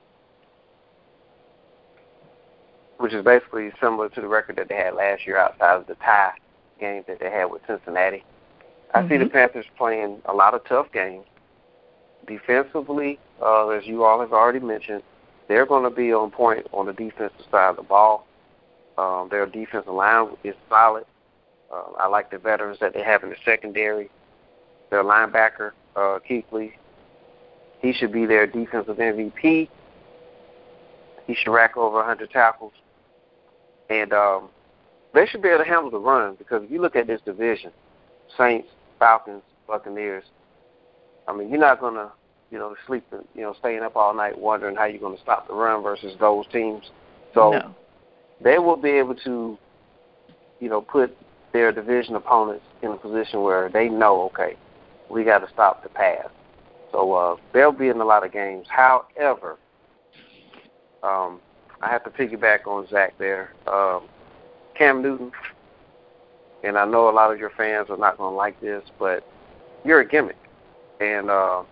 which is basically similar to the record that they had last year outside of the tie game that they had with Cincinnati. I see the Mhm. Panthers playing a lot of tough games. Defensively, uh, as you all have already mentioned, they're going to be on point on the defensive side of the ball. Um, their defensive line is solid. Uh, I like the veterans that they have in the secondary. Their linebacker, uh, Kuechly, he should be their defensive M V P. He should rack over one hundred tackles. And um, they should be able to handle the run because if you look at this division, Saints, Falcons, Buccaneers, I mean, you're not going to, you know, sleep, you know, staying up all night wondering how you're going to stop the run versus those teams. So No. they will be able to, you know, put their division opponents in a position where they know, okay, we got to stop the pass. So uh, they'll be in a lot of games. However, um, I have to piggyback on Zach there. Um, Cam Newton, and I know a lot of your fans are not going to like this, but you're a gimmick. And uh,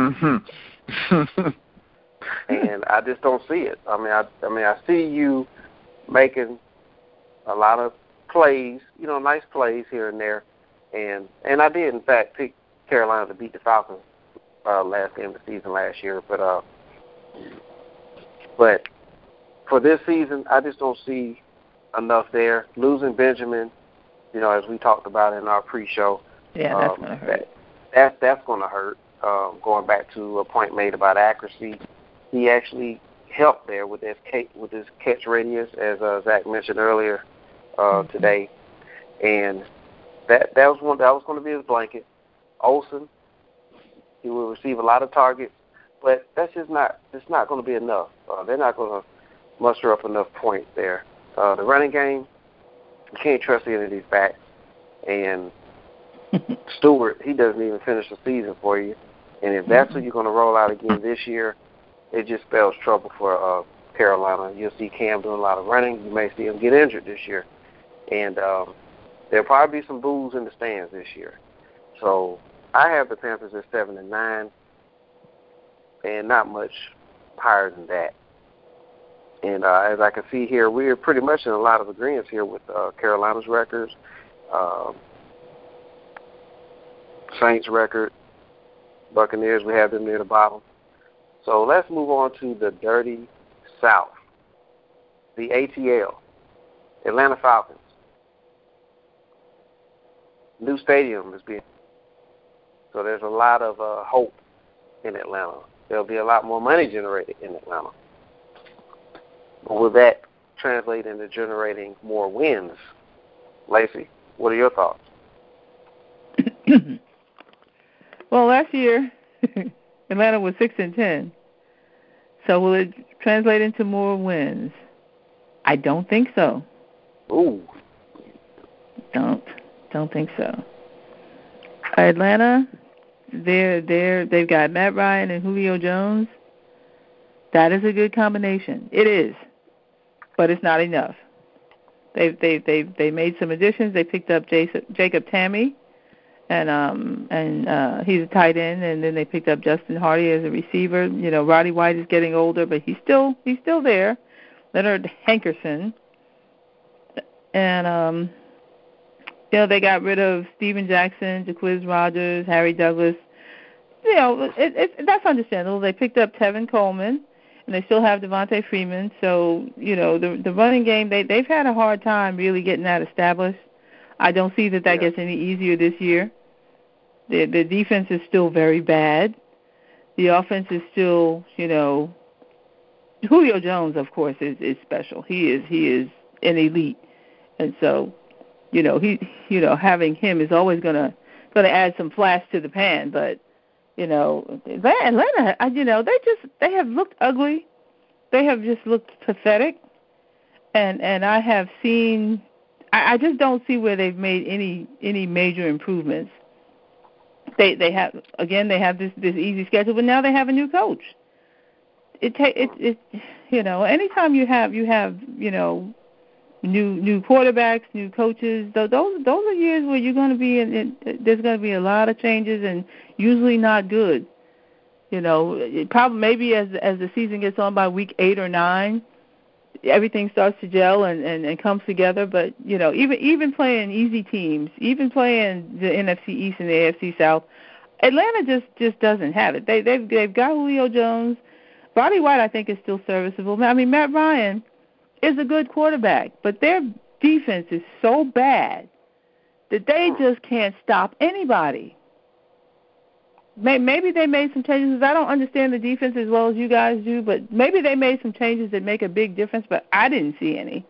and I just don't see it. I mean, I, I mean, I see you making a lot of plays, you know, nice plays here and there, and and I did in fact pick Carolina to beat the Falcons uh, last game of the season last year, but uh, but for this season, I just don't see enough there. Losing Benjamin, you know, as we talked about in our pre-show, Yeah, that's um, gonna hurt. That, that that's going to hurt. Um, going back to a point made about accuracy, he actually helped there with his with his catch radius, as uh, Zach mentioned earlier uh, Mm-hmm. today, and that that was one that was going to be his blanket. Olsen, he will receive a lot of targets, but that's just not it's not going to be enough. Uh, they're not going to muster up enough points there. Uh, the running game, you can't trust any of these backs, and Stewart, he doesn't even finish the season for you. And if that's what you're going to roll out again this year, it just spells trouble for uh, Carolina. You'll see Cam doing a lot of running. You may see him get injured this year. And um, there'll probably be some boos in the stands this year. So I have the Panthers at seven and nine, and not much higher than that. And uh, as I can see here, we're pretty much in a lot of agreements here with uh, Carolina's records. Um, Saints record, Buccaneers, we have them near the bottom. So let's move on to the dirty South, the A T L, Atlanta Falcons. New stadium is being, so there's a lot of uh, hope in Atlanta. There'll be a lot more money generated in Atlanta. But will that translate into generating more wins? Lacey, what are your thoughts? Well, last year Atlanta was six and ten. So will it translate into more wins? I don't think so. Ooh. Don't don't think so. Atlanta, they're they're they've got Matt Ryan and Julio Jones. That is a good combination. It is, but it's not enough. They they they they made some additions. They picked up Jacob, Jacob Tamme, and um and uh, he's a tight end, and then they picked up Justin Hardy as a receiver. You know, Roddy White is getting older, but he's still he's still there. Leonard Hankerson, and um, you know, they got rid of Steven Jackson, Jacquizz Rodgers, Harry Douglas. You know, it, it, that's understandable. They picked up Tevin Coleman, and they still have Devontae Freeman. So, you know, the the running game, they, they've had a hard time really getting that established. I don't see that that yeah. gets any easier this year. The, the defense is still very bad. The offense is still, you know, Julio Jones, of course, is, is special. He is he is an elite. And so, you know, he you know, having him is always gonna gonna add some flash to the pan, but you know, Atlanta, you know, they just they have looked ugly. They have just looked pathetic, and and I have seen. I, I just don't see where they've made any any major improvements. They they have again they have this this easy schedule, but now they have a new coach. It ta- it it you know, anytime you have you have you know new new quarterbacks, new coaches, those those are years where you're going to be in, in there's going to be a lot of changes and usually not good. You know, it probably maybe as as the season gets on by week eight or nine, everything starts to gel and, and, and comes together. But you know, even even playing easy teams, even playing the N F C East and the A F C South, Atlanta just, just doesn't have it. They they've they've got Julio Jones. Roddy White, I think, is still serviceable. I mean, Matt Ryan is a good quarterback, but their defense is so bad that they just can't stop anybody. Maybe they made some changes. I don't understand the defense as well as you guys do, but maybe they made some changes that make a big difference, but I didn't see any.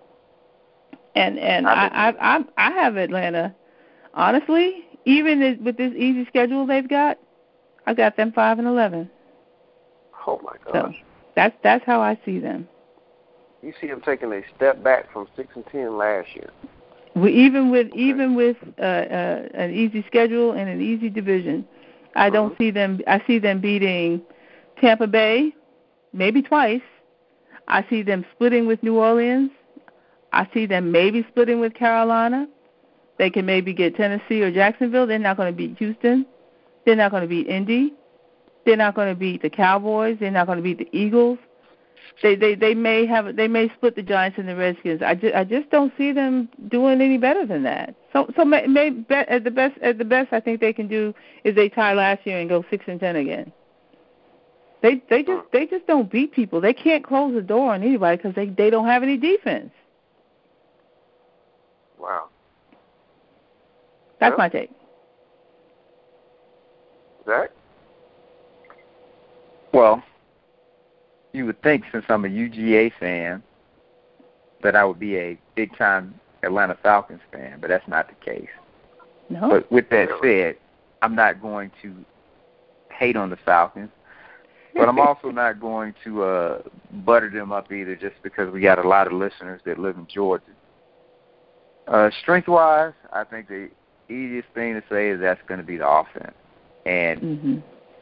And and I I, I, I have Atlanta, honestly, even with this easy schedule they've got, I got them five and eleven. Oh, my gosh. So that's, that's how I see them. You see them taking a step back from six and ten last year. We, even with okay. even with uh, uh, an easy schedule and an easy division, I mm-hmm. don't see them. I see them beating Tampa Bay, maybe twice. I see them splitting with New Orleans. I see them maybe splitting with Carolina. They can maybe get Tennessee or Jacksonville. They're not going to beat Houston. They're not going to beat Indy. They're not going to beat the Cowboys. They're not going to beat the Eagles. They they they may have they may split the Giants and the Redskins. I just, I just don't see them doing any better than that. So so may, may at the best at the best I think they can do is they tie last year and go six and ten again. They they just they just don't beat people. They can't close the door on anybody because they they don't have any defense. Wow. That's yeah. my take. Zach? Well, you would think since I'm a U G A fan that I would be a big-time Atlanta Falcons fan, but that's not the case. No. But with that said, I'm not going to hate on the Falcons, but I'm also not going to uh, butter them up either just because we got a lot of listeners that live in Georgia. Uh, strength-wise, I think the easiest thing to say is that's going to be the offense. And mm-hmm.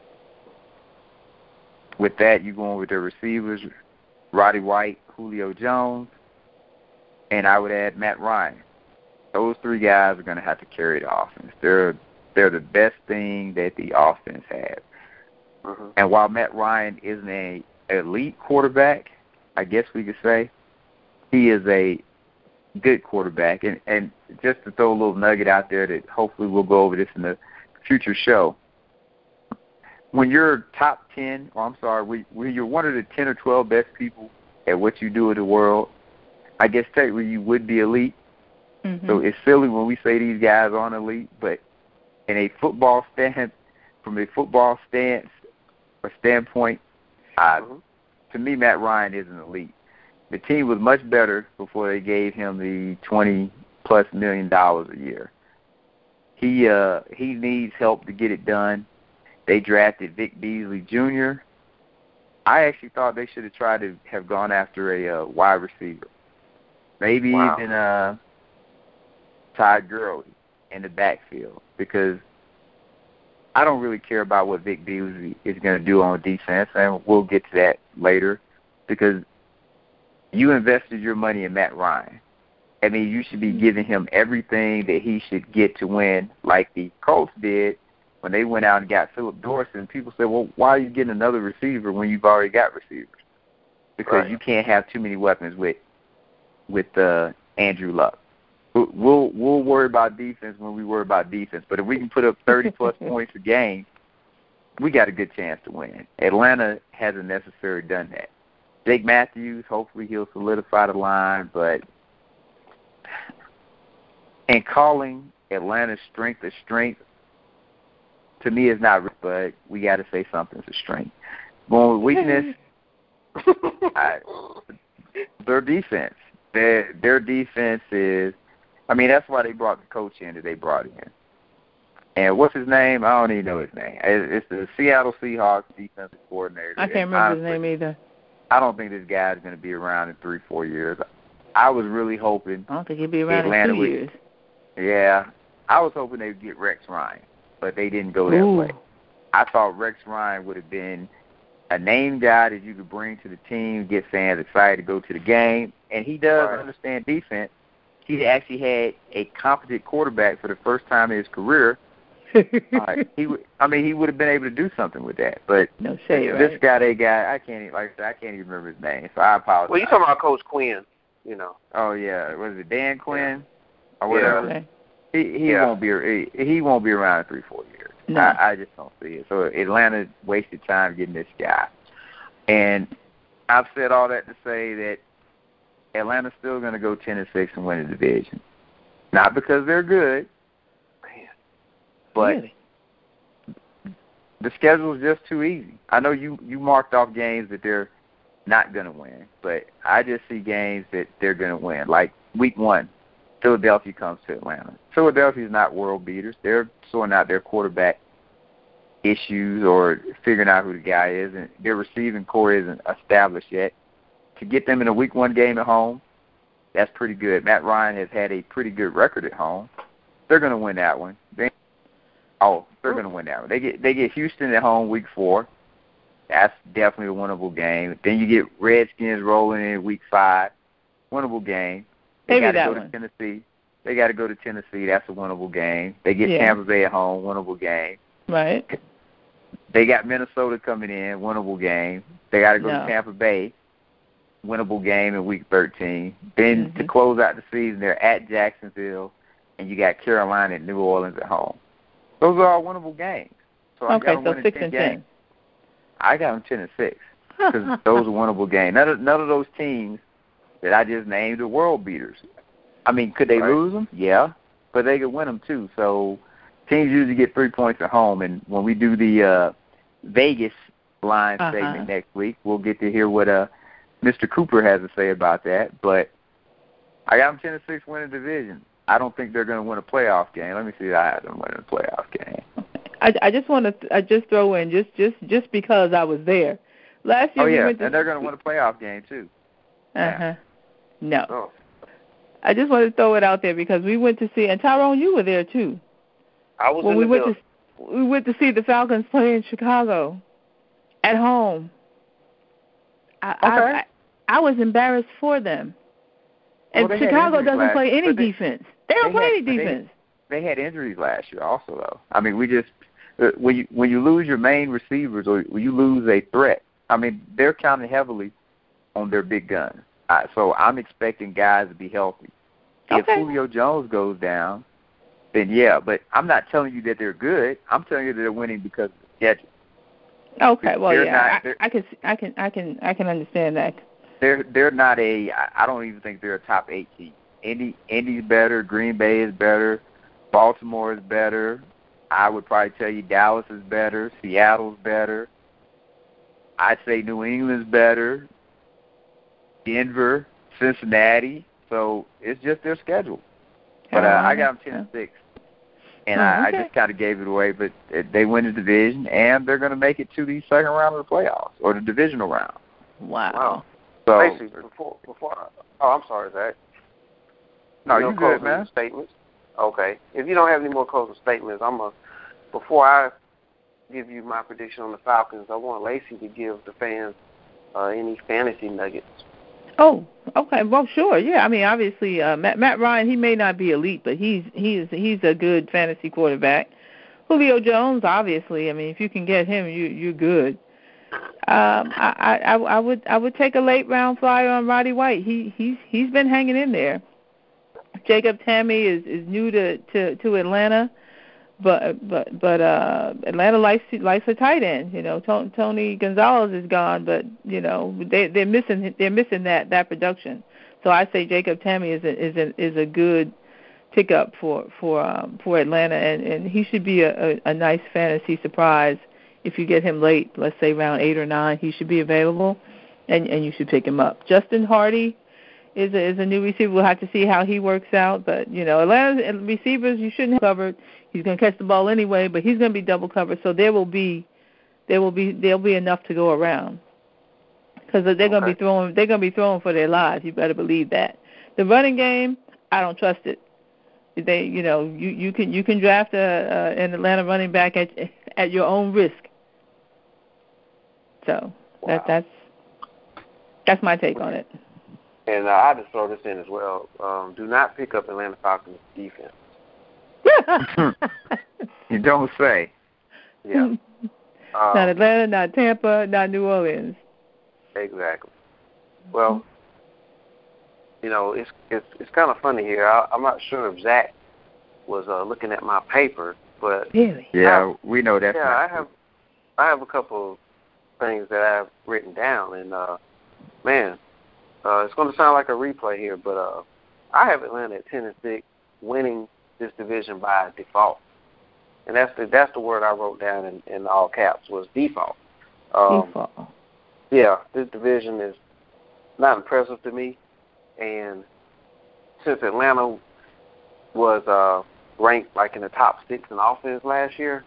with that, you're going with the receivers, Roddy White, Julio Jones, and I would add Matt Ryan. Those three guys are going to have to carry the offense. They're they're the best thing that the offense has. Mm-hmm. And while Matt Ryan isn't an elite quarterback, I guess we could say, he is a good quarterback. And, and just to throw a little nugget out there that hopefully we'll go over this in the future show, when you're top ten, or I'm sorry, when you're one of the ten or twelve best people at what you do in the world, I guess technically you would be elite. Mm-hmm. So it's silly when we say these guys aren't elite, but in a football stand, from a football stance or standpoint, uh, mm-hmm. to me, Matt Ryan isn't elite. the team was much better before they gave him the twenty plus million dollars a year. He uh, he needs help to get it done. They drafted Vic Beasley Junior I actually thought they should have tried to have gone after a uh, wide receiver. Maybe wow. even uh, Todd Gurley in the backfield, because I don't really care about what Vic Beasley is going to do on defense, and we'll get to that later, because you invested your money in Matt Ryan. I mean, you should be giving him everything that he should get to win, like the Colts did when they went out and got Philip Dorsett. And people said, well, why are you getting another receiver when you've already got receivers? Because right. you can't have too many weapons with with uh, Andrew Luck. We'll we'll worry about defense when we worry about defense. But if we can put up thirty plus points a game, we got a good chance to win. Atlanta hasn't necessarily done that. Jake Matthews, hopefully he'll solidify the line, but and calling Atlanta's strength a strength, to me, is not, but we got to say something's a strength. Going with weakness, I, their defense. Their their defense is, I mean, that's why they brought the coach in that they brought in. And what's his name? I don't even know his name. It's the Seattle Seahawks defensive coordinator. I can't remember honestly, his name either. I don't think this guy is going to be around in three, four years. I was really hoping. I don't think he'd be around Atlanta in two would, years. Yeah. I was hoping they would get Rex Ryan, but they didn't go that Ooh. way. I thought Rex Ryan would have been a name guy that you could bring to the team, get fans excited to go to the game, and he does right. understand defense. He actually had a competent quarterback for the first time in his career. uh, he, w- I mean, he would have been able to do something with that. But no shade, this right? guy they got, I can't even, like I said, I can't even remember his name, so I apologize. Well, you talking about Coach Quinn, you know? Oh yeah, was it Dan Quinn yeah. or whatever? Yeah. He he yeah. won't be he, he won't be around in three four years. No. I, I just don't see it. So Atlanta wasted time getting this guy, and I've said all that to say that Atlanta's still going to go ten and six and win the division, not because they're good, but really? the schedule is just too easy. I know you you marked off games that they're not going to win, but I just see games that they're going to win. Like week one, Philadelphia comes to Atlanta. Philadelphia's not world beaters. They're sorting out their quarterback issues or figuring out who the guy is, and their receiving core isn't established yet. To get them in a week one game at home, that's pretty good. Matt Ryan has had a pretty good record at home. They're going to win that one. They, oh, they're going to win that one. They get they get Houston at home week four. That's definitely a winnable game. Then you get Redskins rolling in week five. Winnable game. They got to go to one. Tennessee. They got to go to Tennessee. That's a winnable game. They get yeah. Tampa Bay at home. Winnable game. Right. They got Minnesota coming in. Winnable game. They got to go no. to Tampa Bay. Winnable game in week thirteen. Then mm-hmm. to close out the season, they're at Jacksonville, and you got Carolina and New Orleans at home. Those are all winnable games. So I okay, got so ten six and games. ten. I got them ten and six because those are winnable games. None of none of those teams that I just named are world beaters. I mean, could they right. lose them? Yeah, but they could win them too. So teams usually get three points at home, and when we do the uh, Vegas line uh-huh. segment next week, we'll get to hear what uh, Mister Cooper has to say about that. But I got them ten and six winning division. I don't think they're going to win a playoff game. Let me see if I have them winning a playoff game. I, I just want to I just throw in just just just because I was there last year. Oh yeah, we went to, and they're going to win a playoff game too. Uh huh. Yeah. No. Oh. I just want to throw it out there because we went to see, and Tyrone, you were there too. I was when in we the went building. to we went to see the Falcons play in Chicago at home. I okay. I, I, I was embarrassed for them. And well, Chicago doesn't last, play any they, defense. They don't they play had, any defense. They, they had injuries last year also, though. I mean, we just uh, when you when you lose your main receivers or when you lose a threat, I mean, they're counting heavily on their big guns. Uh, so I'm expecting guys to be healthy. If okay. Julio Jones goes down, then yeah. But I'm not telling you that they're good. I'm telling you that they're winning because of the schedule. Okay, well, they're yeah, not, I, I can, I can, I can, I can understand that. They're they're not a. I don't even think they're a top eight team. Indy Indy's better. Green Bay is better. Baltimore is better. I would probably tell you Dallas is better. Seattle's better. I'd say New England's better. Denver, Cincinnati. So it's just their schedule. But uh, I got them ten and six, and oh, I, okay. I just kind of gave it away. But they win the division, and they're going to make it to the second round of the playoffs or the divisional round. Wow. Wow. So basically, before before. I, oh, I'm sorry, Zach. No, you you good, man. Statements. Okay. If you don't have any more closing statements, I'm a. Before I give you my prediction on the Falcons, I want Lacey to give the fans uh, any fantasy nuggets. Oh, okay. Well, sure. Yeah. I mean, obviously, uh, Matt, Matt Ryan, he may not be elite, but he's he's he's a good fantasy quarterback. Julio Jones, obviously. I mean, if you can get him, you you're good. Um, I, I I would I would take a late round flyer on Roddy White. He he's he's been hanging in there. Jacob Tamme is, is new to, to, to Atlanta, but but but uh, Atlanta likes likes a tight end. You know, Tony, Tony Gonzalez is gone, but you know they they're missing they're missing that, that production. So I say Jacob Tamme is a, is a, is a good pickup for for um, for Atlanta, and, and he should be a, a, a nice fantasy surprise if you get him late. Let's say round eight or nine, he should be available, and and you should pick him up. Justin Hardy is a, is a new receiver. We'll have to see how he works out. But, you know, Atlanta's receivers, you shouldn't have covered. He's going to catch the ball anyway, but he's going to be double covered. So there will be there will be there'll be enough to go around. Because they're going to be throwing they're going to be throwing for their lives. You better believe that. The running game, I don't trust it. They, you know, you, you can you can draft a, a, an Atlanta running back at at your own risk. So wow. that that's that's my take on it. And uh, I'll just throw this in as well. Um, do not pick up Atlanta Falcons defense. You don't say. Yeah. Um, not Atlanta, not Tampa, not New Orleans. Exactly. Well, you know, it's it's it's kind of funny here. I, I'm not sure if Zach was uh, looking at my paper, but really, yeah, have, we know that. Yeah, I have I have a couple of things that I've written down, and uh, man. Uh, it's going to sound like a replay here, but uh, I have Atlanta at ten and six, winning this division by default, and that's the that's the word I wrote down in, in all caps was default. Um, default. Yeah, this division is not impressive to me, and since Atlanta was uh, ranked like in the top six in offense last year,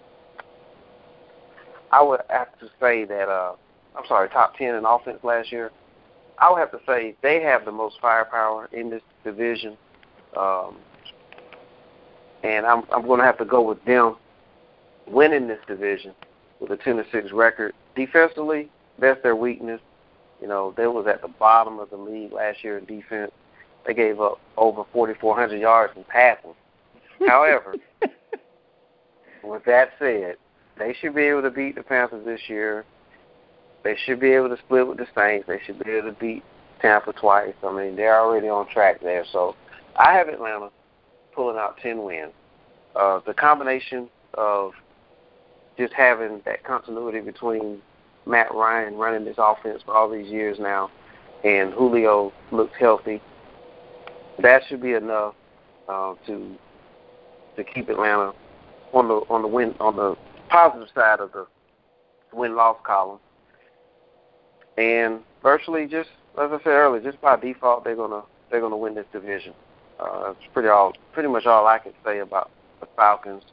I would have to say that uh, I'm sorry, top ten in offense last year. I would have to say they have the most firepower in this division, um, and I'm, I'm going to have to go with them winning this division with a ten and six record. Defensively, that's their weakness. You know, they was at the bottom of the league last year in defense. They gave up over forty-four hundred yards in passing. However, with that said, they should be able to beat the Panthers this year. They should be able to split with the Saints. They should be able to beat Tampa twice. I mean, they're already on track there. So I have Atlanta pulling out ten wins. Uh, the combination of just having that continuity between Matt Ryan running this offense for all these years now and Julio looks healthy, that should be enough uh, to to keep Atlanta on the on the win on the positive side of the win-loss column. And virtually, just as I said earlier, just by default, they're gonna they're gonna win this division. Uh, it's pretty all pretty much all I can say about the Falcons.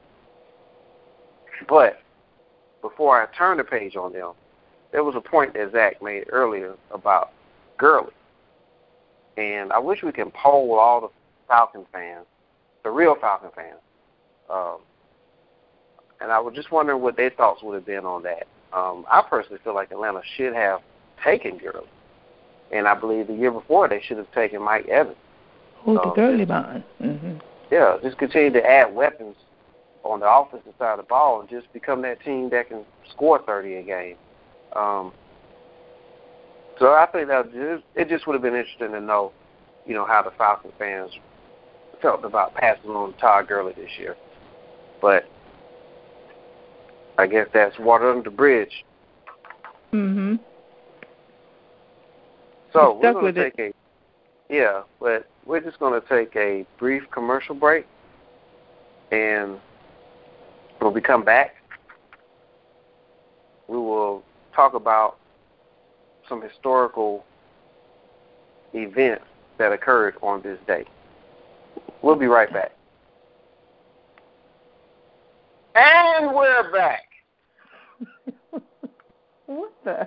But before I turn the page on them, there was a point that Zach made earlier about Gurley, and I wish we can poll all the Falcon fans, the real Falcon fans, um, and I was just wondering what their thoughts would have been on that. Um, I personally feel like Atlanta should have taken Gurley, and I believe the year before they should have taken Mike Evans. Oh, the um, Gurley bond. Mm-hmm. Yeah, just continue to add weapons on the offensive side of the ball and just become that team that can score thirty a game. Um, so I think that just, it just would have been interesting to know, you know, how the Falcon fans felt about passing on Todd Gurley this year. But I guess that's water under the bridge. Mm-hmm. So we're going to take it. a yeah, but we're just going to take a brief commercial break, and when we come back, we will talk about some historical events that occurred on this day. We'll be right back. And we're back. What the?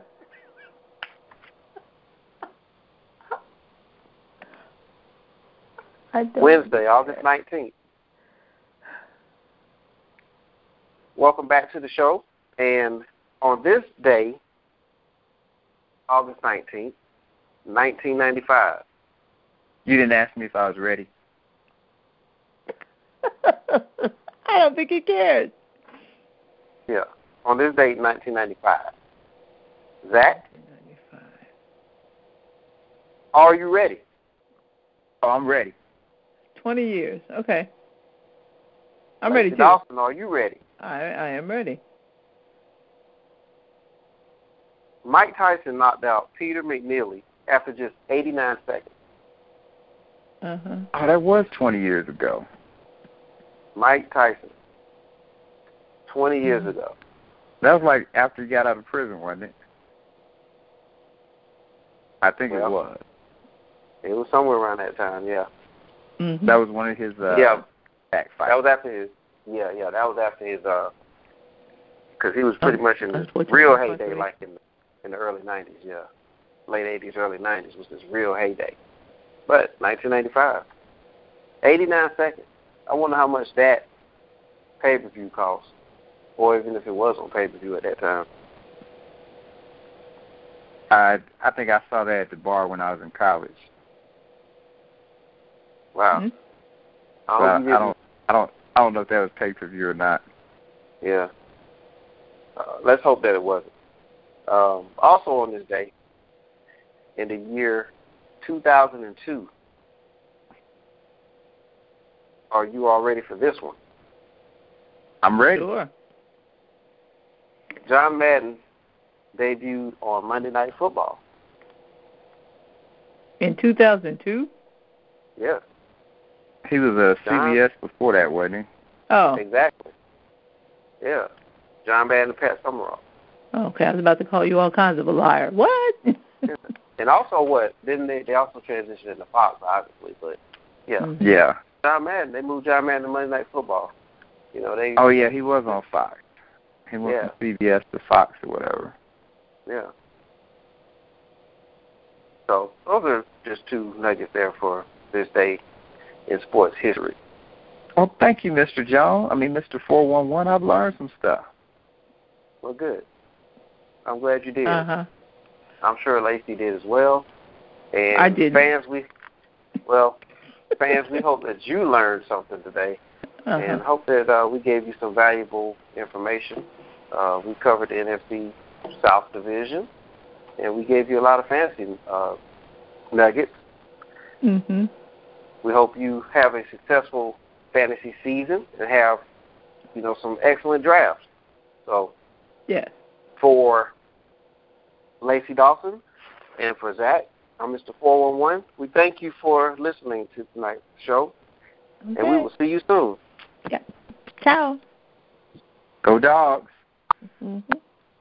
I don't Wednesday, August nineteenth. Welcome back to the show. And on this day, August nineteenth, nineteen ninety-five. You didn't ask me if I was ready. I don't think he cared. Yeah. On this date, nineteen ninety-five. Zach? nineteen ninety-five. Are you ready? Oh, I'm ready. twenty years. Okay. I'm Lacey ready too. Dawson, are you ready? I, I am ready. Mike Tyson knocked out Peter McNeely after just eighty-nine seconds. Uh-huh. Oh, that was twenty years ago. Mike Tyson. twenty years Mm-hmm. ago. That was like after he got out of prison, wasn't it? I think Well, it was. It was somewhere around that time, yeah. Mm-hmm. That was one of his uh, yeah. back fights. That was after his, yeah, yeah, that was after his, uh, because he was pretty Un- much in his unfortunately, real heyday, unfortunately. like in, in the early nineties, yeah. Late eighties, early nineties was his real heyday. But nineteen ninety-five, eighty-nine seconds. I wonder how much that pay-per-view cost, or even if it was on pay-per-view at that time. I I think I saw that at the bar when I was in college. Wow. Mm-hmm. I, So I, hope you I didn't- don't I don't I don't know if that was pay per view or not. Yeah. Uh, let's hope that it wasn't. Um, also on this day, in the year two thousand two, are you all ready for this one? I'm ready. Sure. John Madden debuted on Monday Night Football. In two thousand two? Yeah, He was a John- C B S before that, wasn't he? Oh. exactly. Yeah. John Madden and Pat Summerall. Okay, I was about to call you all kinds of a liar. What? Yeah. And also what? Didn't they, they also transitioned into Fox, obviously, but yeah. Mhm. Yeah. John Madden, they moved John Madden to Monday Night Football. You know, they Oh yeah, he was on Fox. He went Yeah. from C B S to Fox or whatever. Yeah. So those are just two nuggets there for this day in sports history. Well, thank you, Mister Jones. I mean, Mister four one one. I've learned some stuff. Well, good. I'm glad you did. Uh-huh. I'm sure Lacey did as well. And I didn't. fans, we well, fans, we hope that you learned something today, Uh-huh. and hope that uh, we gave you some valuable information. Uh, we covered the N F C South Division, and we gave you a lot of fancy uh, nuggets. Mhm. We hope you have a successful fantasy season and have, you know, some excellent drafts. So Yes. for Lacey Dawson and for Zach, I'm Mister four one one. We thank you for listening to tonight's show, Okay. and we will see you soon. Yeah. Ciao. Go Dogs. Mhm.